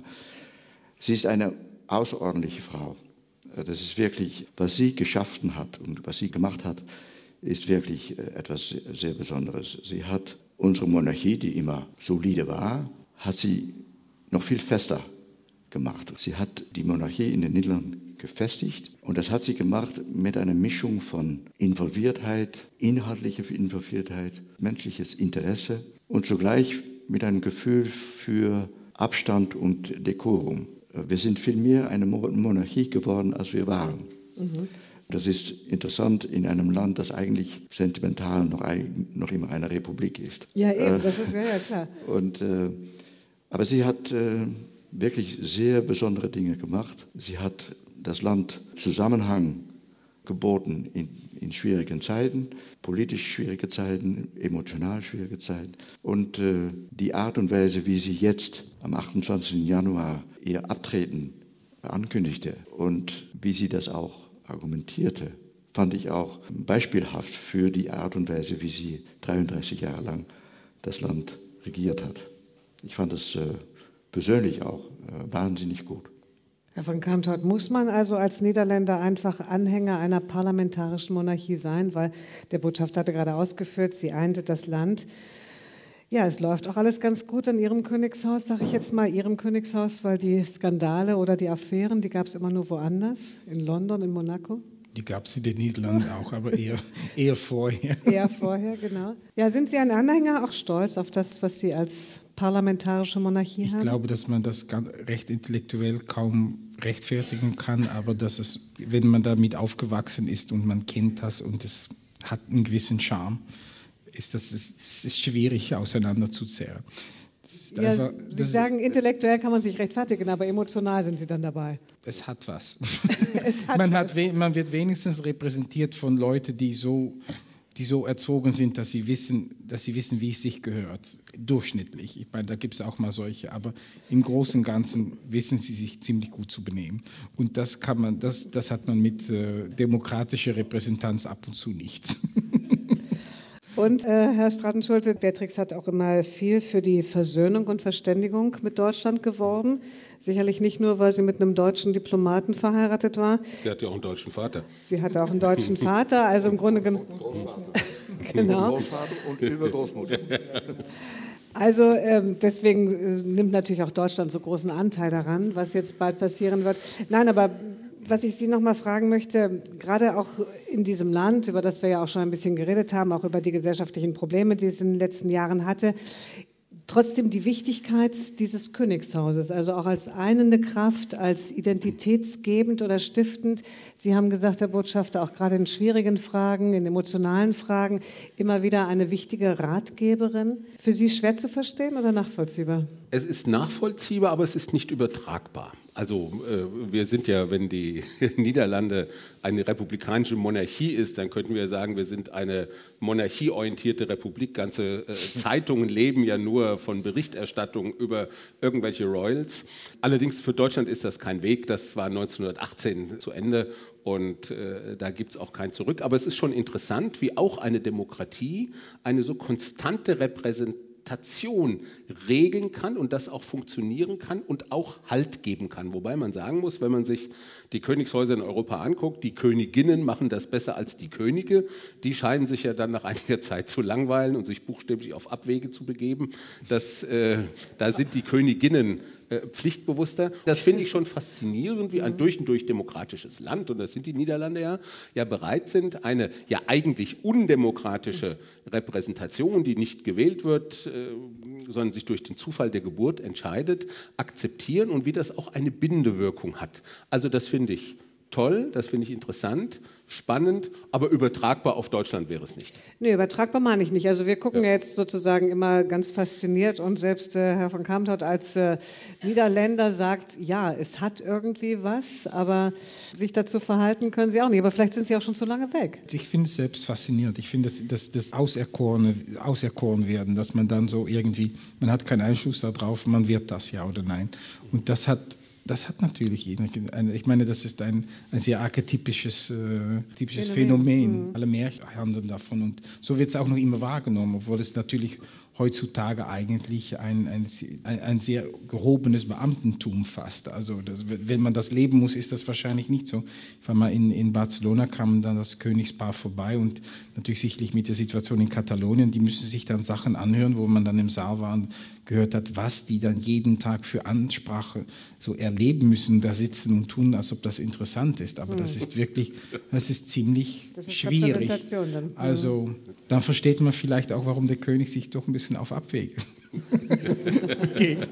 Sie ist eine außerordentliche Frau. Das ist wirklich, was sie geschaffen hat und was sie gemacht hat, ist wirklich etwas sehr Besonderes. Sie hat unsere Monarchie, die immer solide war, hat sie noch viel fester gemacht. Sie hat die Monarchie in den Niederlanden gefestigt, und das hat sie gemacht mit einer Mischung von Involviertheit, inhaltlicher Involviertheit, menschliches Interesse und zugleich mit einem Gefühl für Abstand und Dekorum. Wir sind viel mehr eine Monarchie geworden, als wir waren. Mhm. Das ist interessant in einem Land, das eigentlich sentimental noch, ein, noch immer eine Republik ist. Ja, eben, das ist ja, ja klar. Und, äh, aber sie hat äh, wirklich sehr besondere Dinge gemacht. Sie hat das Land Zusammenhang geboten in, in schwierigen Zeiten, politisch schwierige Zeiten, emotional schwierige Zeiten. Und äh, die Art und Weise, wie sie jetzt am achtundzwanzigsten Januar ihr Abtreten ankündigte und wie sie das auch argumentierte, fand ich auch beispielhaft für die Art und Weise, wie sie dreiunddreißig Jahre lang das Land regiert hat. Ich fand es äh, persönlich auch äh, wahnsinnig gut. Herr von Kamthout, muss man also als Niederländer einfach Anhänger einer parlamentarischen Monarchie sein, weil der Botschafter hatte gerade ausgeführt, sie einte das Land. Ja, es läuft auch alles ganz gut an Ihrem Königshaus, sage ich jetzt mal, Ihrem Königshaus, weil die Skandale oder die Affären, die gab es immer nur woanders, in London, in Monaco. Die gab es in den Niederlanden auch, aber eher, eher vorher. Eher vorher, genau. Ja, sind Sie ein Anhänger, auch stolz auf das, was Sie als parlamentarische Monarchie ich haben? Ich glaube, dass man das recht intellektuell kaum rechtfertigen kann, aber dass es, wenn man damit aufgewachsen ist und man kennt das und es hat einen gewissen Charme, ist das es ist schwierig auseinanderzuzerren. Ja, einfach, Sie sagen, intellektuell kann man sich rechtfertigen, aber emotional sind Sie dann dabei. Es hat was. es hat man, was. Hat, man wird wenigstens repräsentiert von Leuten, die so, die so erzogen sind, dass sie wissen, dass sie wissen, wie es sich gehört. Durchschnittlich. Ich meine, da gibt es auch mal solche, aber im Großen und Ganzen wissen sie sich ziemlich gut zu benehmen. Und das kann man, das, das hat man mit äh, demokratischer Repräsentanz ab und zu nicht. Und äh, Herr Straten-Schulte, Beatrix hat auch immer viel für die Versöhnung und Verständigung mit Deutschland geworben. Sicherlich nicht nur, weil sie mit einem deutschen Diplomaten verheiratet war. Sie hat ja auch einen deutschen Vater. Sie hatte auch einen deutschen Vater, also im Grunde genommen. Genau. Großvater und Übergroßmutter. Also ähm, deswegen äh, nimmt natürlich auch Deutschland so großen Anteil daran, was jetzt bald passieren wird. Nein, aber was ich Sie noch mal fragen möchte, gerade auch in diesem Land, über das wir ja auch schon ein bisschen geredet haben, auch über die gesellschaftlichen Probleme, die es in den letzten Jahren hatte, trotzdem die Wichtigkeit dieses Königshauses, also auch als einende Kraft, als identitätsgebend oder stiftend. Sie haben gesagt, Herr Botschafter, auch gerade in schwierigen Fragen, in emotionalen Fragen, immer wieder eine wichtige Ratgeberin. Für Sie schwer zu verstehen oder nachvollziehbar? Es ist nachvollziehbar, aber es ist nicht übertragbar. Also äh, wir sind ja, wenn die Niederlande eine republikanische Monarchie ist, dann könnten wir sagen, wir sind eine monarchieorientierte Republik. Ganze äh, Zeitungen leben ja nur von Berichterstattung über irgendwelche Royals. Allerdings für Deutschland ist das kein Weg. Das war neunzehnhundertachtzehn zu Ende und äh, da gibt es auch kein Zurück. Aber es ist schon interessant, wie auch eine Demokratie eine so konstante Repräsentation regeln kann und das auch funktionieren kann und auch Halt geben kann. Wobei man sagen muss, wenn man sich die Königshäuser in Europa anguckt, die Königinnen machen das besser als die Könige. Die scheinen sich ja dann nach einiger Zeit zu langweilen und sich buchstäblich auf Abwege zu begeben. Das, äh, da sind die Königinnen äh, pflichtbewusster. Das finde ich schon faszinierend, wie ein durch und durch demokratisches Land, und das sind die Niederlande ja, ja bereit sind, eine ja eigentlich undemokratische Repräsentation, die nicht gewählt wird, äh, sondern sich durch den Zufall der Geburt entscheidet, akzeptieren und wie das auch eine Bindewirkung hat. Also das finde ich toll, das finde ich interessant, spannend, aber übertragbar auf Deutschland wäre es nicht. Nee, übertragbar meine ich nicht. Also wir gucken ja, ja jetzt sozusagen immer ganz fasziniert und selbst äh, Herr von Kamthout als äh, Niederländer sagt, ja, es hat irgendwie was, aber sich dazu verhalten können Sie auch nicht. Aber vielleicht sind Sie auch schon zu lange weg. Ich finde es selbst faszinierend. Ich finde, das, das, das Auserkorene, auserkoren werden, dass man dann so irgendwie, man hat keinen Einfluss darauf, man wird das ja oder nein. Und das hat Das hat natürlich jeder. Ich meine, das ist ein, ein sehr archetypisches äh, typisches Phänomen. Phänomen. Mhm. Alle Märchen handeln davon. Und so wird es auch noch immer wahrgenommen, obwohl es natürlich heutzutage eigentlich ein, ein, ein sehr gehobenes Beamtentum fast. Also das, wenn man das leben muss, ist das wahrscheinlich nicht so. Ich war mal in, in Barcelona, kam dann das Königspaar vorbei und natürlich sicherlich mit der Situation in Katalonien, die müssen sich dann Sachen anhören, wo man dann im Saal war und gehört hat, was die dann jeden Tag für Ansprache so erleben müssen, da sitzen und tun, als ob das interessant ist. Aber mhm. das ist wirklich, das ist ziemlich das ist schwierig. Dann. Also dann versteht man vielleicht auch, warum der König sich doch ein bisschen auf Abwege geht.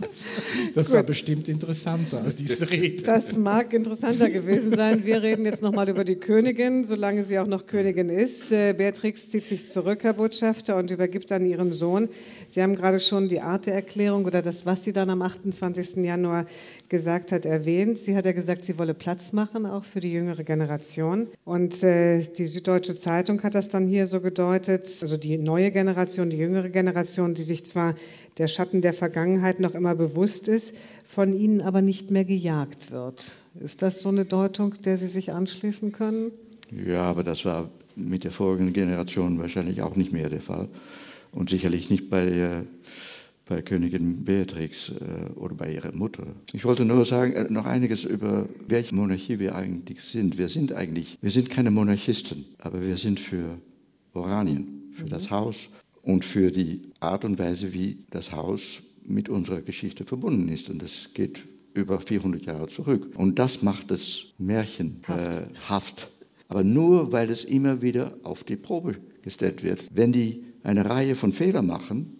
Das war bestimmt interessanter als diese Rede. Das mag interessanter gewesen sein. Wir reden jetzt nochmal über die Königin, solange sie auch noch Königin ist. Beatrix zieht sich zurück, Herr Botschafter, und übergibt an ihren Sohn. Sie haben gerade schon die Arte-Erklärung oder das, was sie dann am achtundzwanzigsten Januar gesagt hat, erwähnt. Sie hat ja gesagt, sie wolle Platz machen, auch für die jüngere Generation. Und äh, die Süddeutsche Zeitung hat das dann hier so gedeutet, also die neue Generation, die jüngere Generation, die sich zwar der Schatten der Vergangenheit noch immer bewusst ist, von ihnen aber nicht mehr gejagt wird. Ist das so eine Deutung, der Sie sich anschließen können? Ja, aber das war mit der vorigen Generation wahrscheinlich auch nicht mehr der Fall. Und sicherlich nicht bei, äh, bei Königin Beatrix äh, oder bei ihrer Mutter. Ich wollte nur sagen, äh, noch einiges über welche Monarchie wir eigentlich sind. Wir sind eigentlich, wir sind keine Monarchisten, aber wir sind für Oranien, für mhm. das Haus und für die Art und Weise, wie das Haus mit unserer Geschichte verbunden ist. Und das geht über vierhundert Jahre zurück. Und das macht es märchenhaft. Äh, aber nur, weil es immer wieder auf die Probe gestellt wird. Wenn die eine Reihe von Fehlern machen,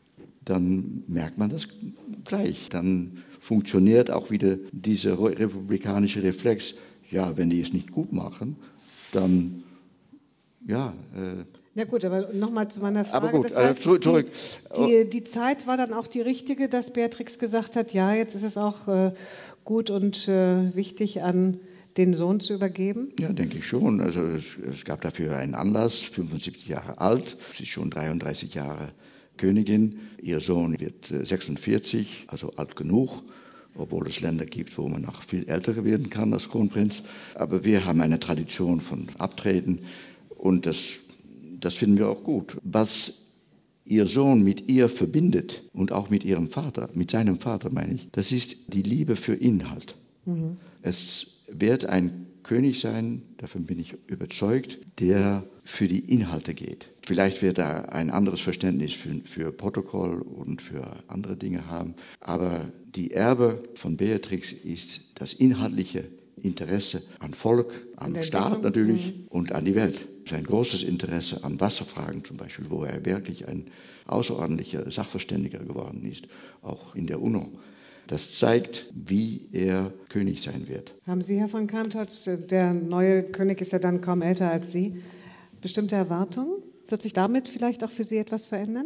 dann merkt man das gleich. Dann funktioniert auch wieder dieser republikanische Reflex, ja, wenn die es nicht gut machen, dann, ja. Äh, Na gut, aber nochmal zu meiner Frage. Aber gut, das heißt, also zurück. Die, die, die Zeit war dann auch die richtige, dass Beatrix gesagt hat, ja, jetzt ist es auch äh, gut und äh, wichtig, an den Sohn zu übergeben? Ja, denke ich schon. Also es, es gab dafür einen Anlass, fünfundsiebzig Jahre alt, sie ist schon dreiunddreißig Jahre Königin. Ihr Sohn wird sechsundvierzig, also alt genug, obwohl es Länder gibt, wo man noch viel älter werden kann als Kronprinz. Aber wir haben eine Tradition von Abtreten und das, das finden wir auch gut. Was ihr Sohn mit ihr verbindet und auch mit ihrem Vater, mit seinem Vater meine ich, das ist die Liebe für Inhalt. Mhm. Es wird ein König sein, davon bin ich überzeugt, der für die Inhalte geht. Vielleicht wird er ein anderes Verständnis für, für Protokoll und für andere Dinge haben, aber die Erbe von Beatrix ist das inhaltliche Interesse an Volk, an Staat natürlich mhm. und an die Welt. Sein großes Interesse an Wasserfragen zum Beispiel, wo er wirklich ein außerordentlicher Sachverständiger geworden ist, auch in der UNO. Das zeigt, wie er König sein wird. Haben Sie, Herr von Kalmthout, der neue König ist ja dann kaum älter als Sie, bestimmte Erwartungen? Wird sich damit vielleicht auch für Sie etwas verändern?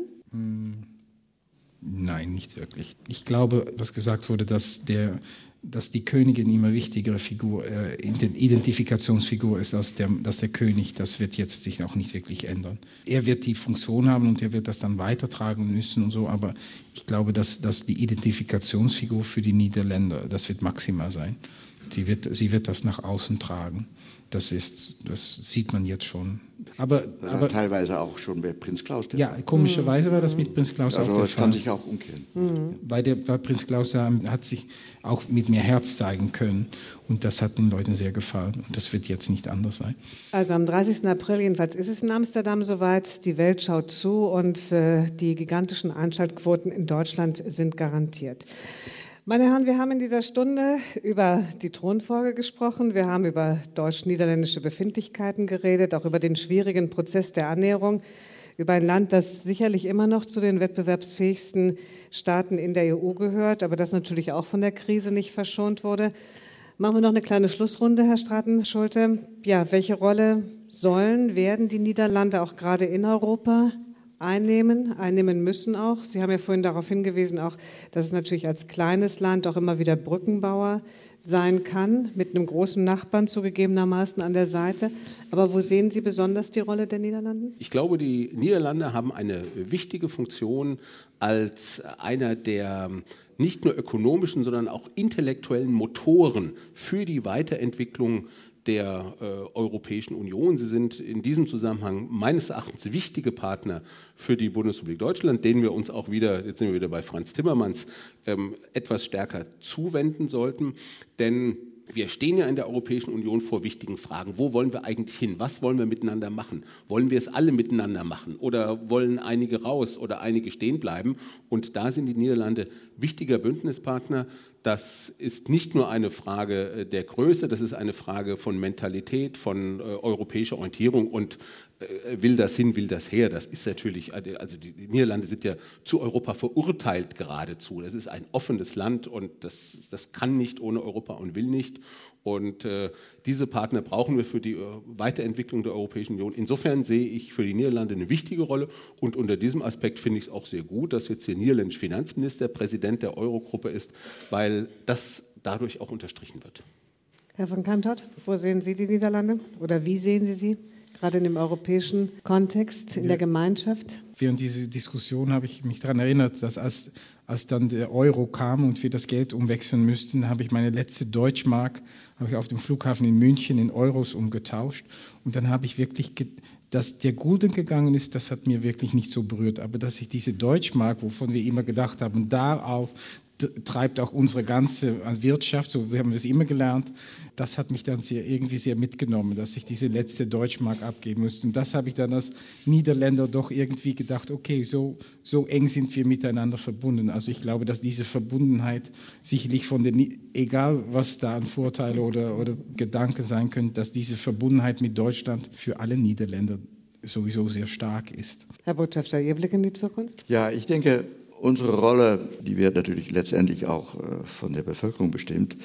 Nein, nicht wirklich. Ich glaube, was gesagt wurde, dass, der, dass die Königin immer wichtigere Figur, äh, Identifikationsfigur ist als der, als der König, das wird jetzt sich auch nicht wirklich ändern. Er wird die Funktion haben und er wird das dann weitertragen müssen und so, aber ich glaube, dass, dass die Identifikationsfigur für die Niederländer, das wird maximal sein. Sie wird, sie wird das nach außen tragen. Das, ist, das sieht man jetzt schon. Aber, das aber war teilweise auch schon bei Prinz Klaus. Ja, komischerweise war das mit Prinz Klaus also auch der das Fall. kann sich auch umkehren. Mhm. Weil, der, weil Prinz Klaus hat sich auch mit mehr Herz zeigen können. Und das hat den Leuten sehr gefallen. Und das wird jetzt nicht anders sein. Also am dreißigsten April jedenfalls ist es in Amsterdam soweit. Die Welt schaut zu und äh, die gigantischen Einschaltquoten in Deutschland sind garantiert. Meine Herren, wir haben in dieser Stunde über die Thronfolge gesprochen, wir haben über deutsch-niederländische Befindlichkeiten geredet, auch über den schwierigen Prozess der Annäherung, über ein Land, das sicherlich immer noch zu den wettbewerbsfähigsten Staaten in der E U gehört, aber das natürlich auch von der Krise nicht verschont wurde. Machen wir noch eine kleine Schlussrunde, Herr Straten-Schulte. Ja, welche Rolle sollen, werden die Niederlande auch gerade in Europa einnehmen, einnehmen müssen auch? Sie haben ja vorhin darauf hingewiesen, auch, dass es natürlich als kleines Land auch immer wieder Brückenbauer sein kann, mit einem großen Nachbarn zugegebenermaßen an der Seite. Aber wo sehen Sie besonders die Rolle der Niederlande? Ich glaube, die Niederlande haben eine wichtige Funktion als einer der nicht nur ökonomischen, sondern auch intellektuellen Motoren für die Weiterentwicklung der äh, Europäischen Union. Sie sind in diesem Zusammenhang meines Erachtens wichtige Partner für die Bundesrepublik Deutschland, denen wir uns auch wieder, jetzt sind wir wieder bei Franz Timmermans, ähm, etwas stärker zuwenden sollten. Denn wir stehen ja in der Europäischen Union vor wichtigen Fragen. Wo wollen wir eigentlich hin? Was wollen wir miteinander machen? Wollen wir es alle miteinander machen? Oder wollen einige raus oder einige stehen bleiben? Und da sind die Niederlande wichtiger Bündnispartner. Das ist nicht nur eine Frage der Größe, das ist eine Frage von Mentalität, von äh, europäischer Orientierung und äh, will das hin, will das her. Das ist natürlich, also die, die Niederlande sind ja zu Europa verurteilt geradezu. Das ist ein offenes Land und das, das kann nicht ohne Europa und will nicht. Und äh, diese Partner brauchen wir für die äh, Weiterentwicklung der Europäischen Union. Insofern sehe ich für die Niederlande eine wichtige Rolle. Und unter diesem Aspekt finde ich es auch sehr gut, dass jetzt der niederländische Finanzminister Präsident der Eurogruppe ist, weil das dadurch auch unterstrichen wird. Herr von Kantot, wo sehen Sie die Niederlande oder wie sehen Sie sie, gerade in dem europäischen Kontext, in der Gemeinschaft? Während dieser Diskussion habe ich mich daran erinnert, dass als, als dann der Euro kam und wir das Geld umwechseln müssten, habe ich meine letzte Deutschmark habe ich auf dem Flughafen in München in Euros umgetauscht. Und dann habe ich wirklich, ge- dass der Gulden gegangen ist, das hat mir wirklich nicht so berührt. Aber dass ich diese Deutschmark, wovon wir immer gedacht haben, darauf treibt auch unsere ganze Wirtschaft, so wir haben das immer gelernt, das hat mich dann sehr, irgendwie sehr mitgenommen, dass ich diese letzte Deutschmark abgeben musste. Und das habe ich dann als Niederländer doch irgendwie gedacht, okay, so, so eng sind wir miteinander verbunden. Also ich glaube, dass diese Verbundenheit sicherlich von den, egal was da an Vorteile oder, oder Gedanken sein können, dass diese Verbundenheit mit Deutschland für alle Niederländer sowieso sehr stark ist. Herr Botschafter, Ihr Blick in die Zukunft? Ja, ich denke, unsere Rolle, die wird natürlich letztendlich auch von der Bevölkerung bestimmt.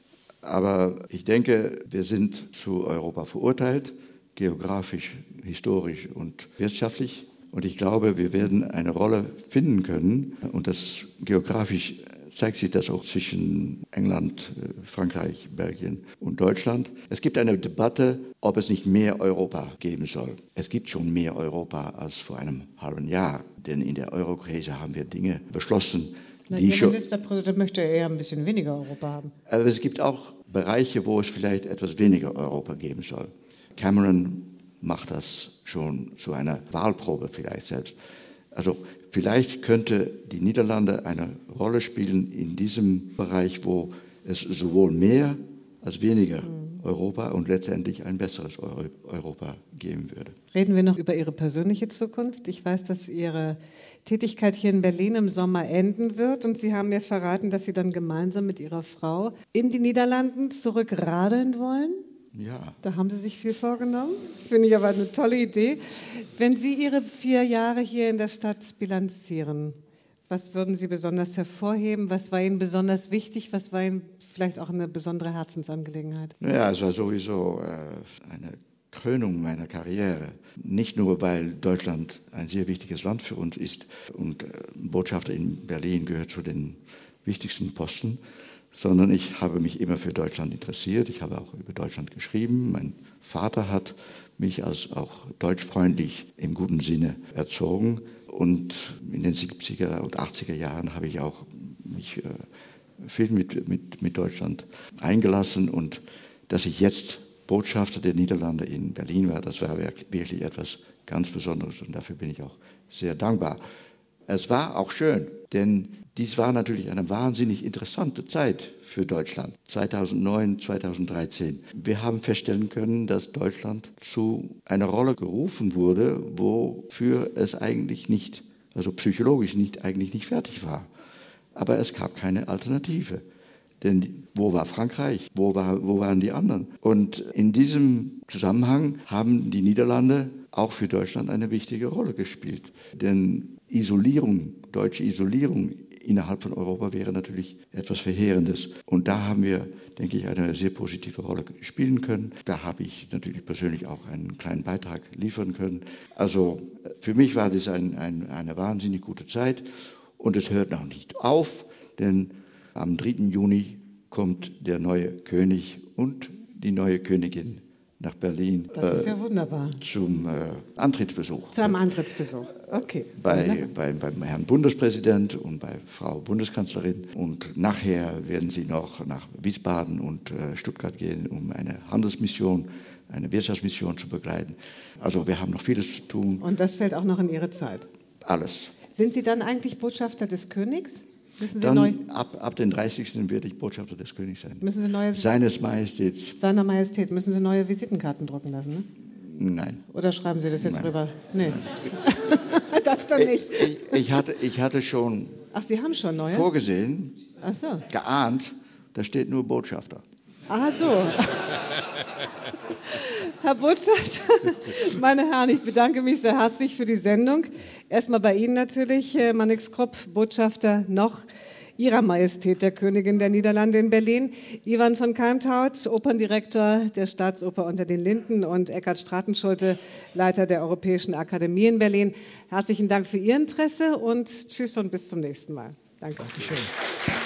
Aber ich denke, wir sind zu Europa verurteilt, geografisch, historisch und wirtschaftlich. Und ich glaube, wir werden eine Rolle finden können. Und das geografisch zeigt sich das auch zwischen England, Frankreich, Belgien und Deutschland. Es gibt eine Debatte, ob es nicht mehr Europa geben soll. Es gibt schon mehr Europa als vor einem halben Jahr. Denn in der Eurokrise haben wir Dinge beschlossen, Na, die Ihr schon... Ministerpräsident möchte eher ein bisschen weniger Europa haben. Aber es gibt auch Bereiche, wo es vielleicht etwas weniger Europa geben soll. Cameron macht das schon zu einer Wahlprobe vielleicht selbst. Also vielleicht könnte die Niederlande eine Rolle spielen in diesem Bereich, wo es sowohl mehr als weniger Europa und letztendlich ein besseres Europa geben würde. Reden wir noch über Ihre persönliche Zukunft. Ich weiß, dass Ihre Tätigkeit hier in Berlin im Sommer enden wird und Sie haben mir verraten, dass Sie dann gemeinsam mit Ihrer Frau in die Niederlande zurückradeln wollen. Ja. Da haben Sie sich viel vorgenommen. Finde ich aber eine tolle Idee. Wenn Sie Ihre vier Jahre hier in der Stadt bilanzieren, was würden Sie besonders hervorheben? Was war Ihnen besonders wichtig? Was war Ihnen vielleicht auch eine besondere Herzensangelegenheit? Naja, es war sowieso äh, eine Krönung meiner Karriere. Nicht nur, weil Deutschland ein sehr wichtiges Land für uns ist und äh, Botschafter in Berlin gehört zu den wichtigsten Posten, sondern ich habe mich immer für Deutschland interessiert. Ich habe auch über Deutschland geschrieben. Mein Vater hat mich als auch deutschfreundlich im guten Sinne erzogen. Und in den siebziger und achtziger Jahren habe ich auch mich äh, viel mit, mit, mit Deutschland eingelassen. Und dass ich jetzt Botschafter der Niederlande in Berlin war, das war wirklich etwas ganz Besonderes. Und dafür bin ich auch sehr dankbar. Es war auch schön, denn dies war natürlich eine wahnsinnig interessante Zeit für Deutschland, zweitausendneun, zweitausenddreizehn. Wir haben feststellen können, dass Deutschland zu einer Rolle gerufen wurde, wofür es eigentlich nicht, also psychologisch nicht, eigentlich nicht fertig war. Aber es gab keine Alternative. Denn wo war Frankreich? Wo, war, wo waren die anderen? Und in diesem Zusammenhang haben die Niederlande auch für Deutschland eine wichtige Rolle gespielt. Denn Isolierung, deutsche Isolierung innerhalb von Europa wäre natürlich etwas Verheerendes. Und da haben wir, denke ich, eine sehr positive Rolle spielen können. Da habe ich natürlich persönlich auch einen kleinen Beitrag liefern können. Also für mich war das ein, ein, eine wahnsinnig gute Zeit. Und es hört noch nicht auf, denn am dritten Juni kommt der neue König und die neue Königin nach Berlin. Das ist ja wunderbar. Äh, zum äh, Antrittsbesuch. Zu einem Antrittsbesuch, okay. Bei, bei, beim Herrn Bundespräsident und bei Frau Bundeskanzlerin. Und nachher werden sie noch nach Wiesbaden und äh, Stuttgart gehen, um eine Handelsmission, eine Wirtschaftsmission zu begleiten. Also wir haben noch vieles zu tun. Und das fällt auch noch in Ihre Zeit? Alles. Sind Sie dann eigentlich Botschafter des Königs? Müssen Sie Dann neu ab, ab den dreißigsten werde ich Botschafter des Königs sein. Müssen Sie neue, Seines Majestäts. Seiner Majestät, müssen Sie neue Visitenkarten drucken lassen, ne? Nein. Oder schreiben Sie das jetzt Nein. rüber? Nee. Das doch nicht. Ich, ich, hatte, ich hatte schon Ach, Sie haben schon neue? vorgesehen, Ach so. geahnt, da steht nur Botschafter. Ach so. Herr Botschafter, meine Herren, ich bedanke mich sehr herzlich für die Sendung. Erstmal bei Ihnen natürlich, Mannix Kropp, Botschafter noch Ihrer Majestät, der Königin der Niederlande in Berlin, Ivan von Kalmthout, Operndirektor der Staatsoper unter den Linden und Eckhard Stratenschulte, Leiter der Europäischen Akademie in Berlin. Herzlichen Dank für Ihr Interesse und tschüss und bis zum nächsten Mal. Danke. Dankeschön.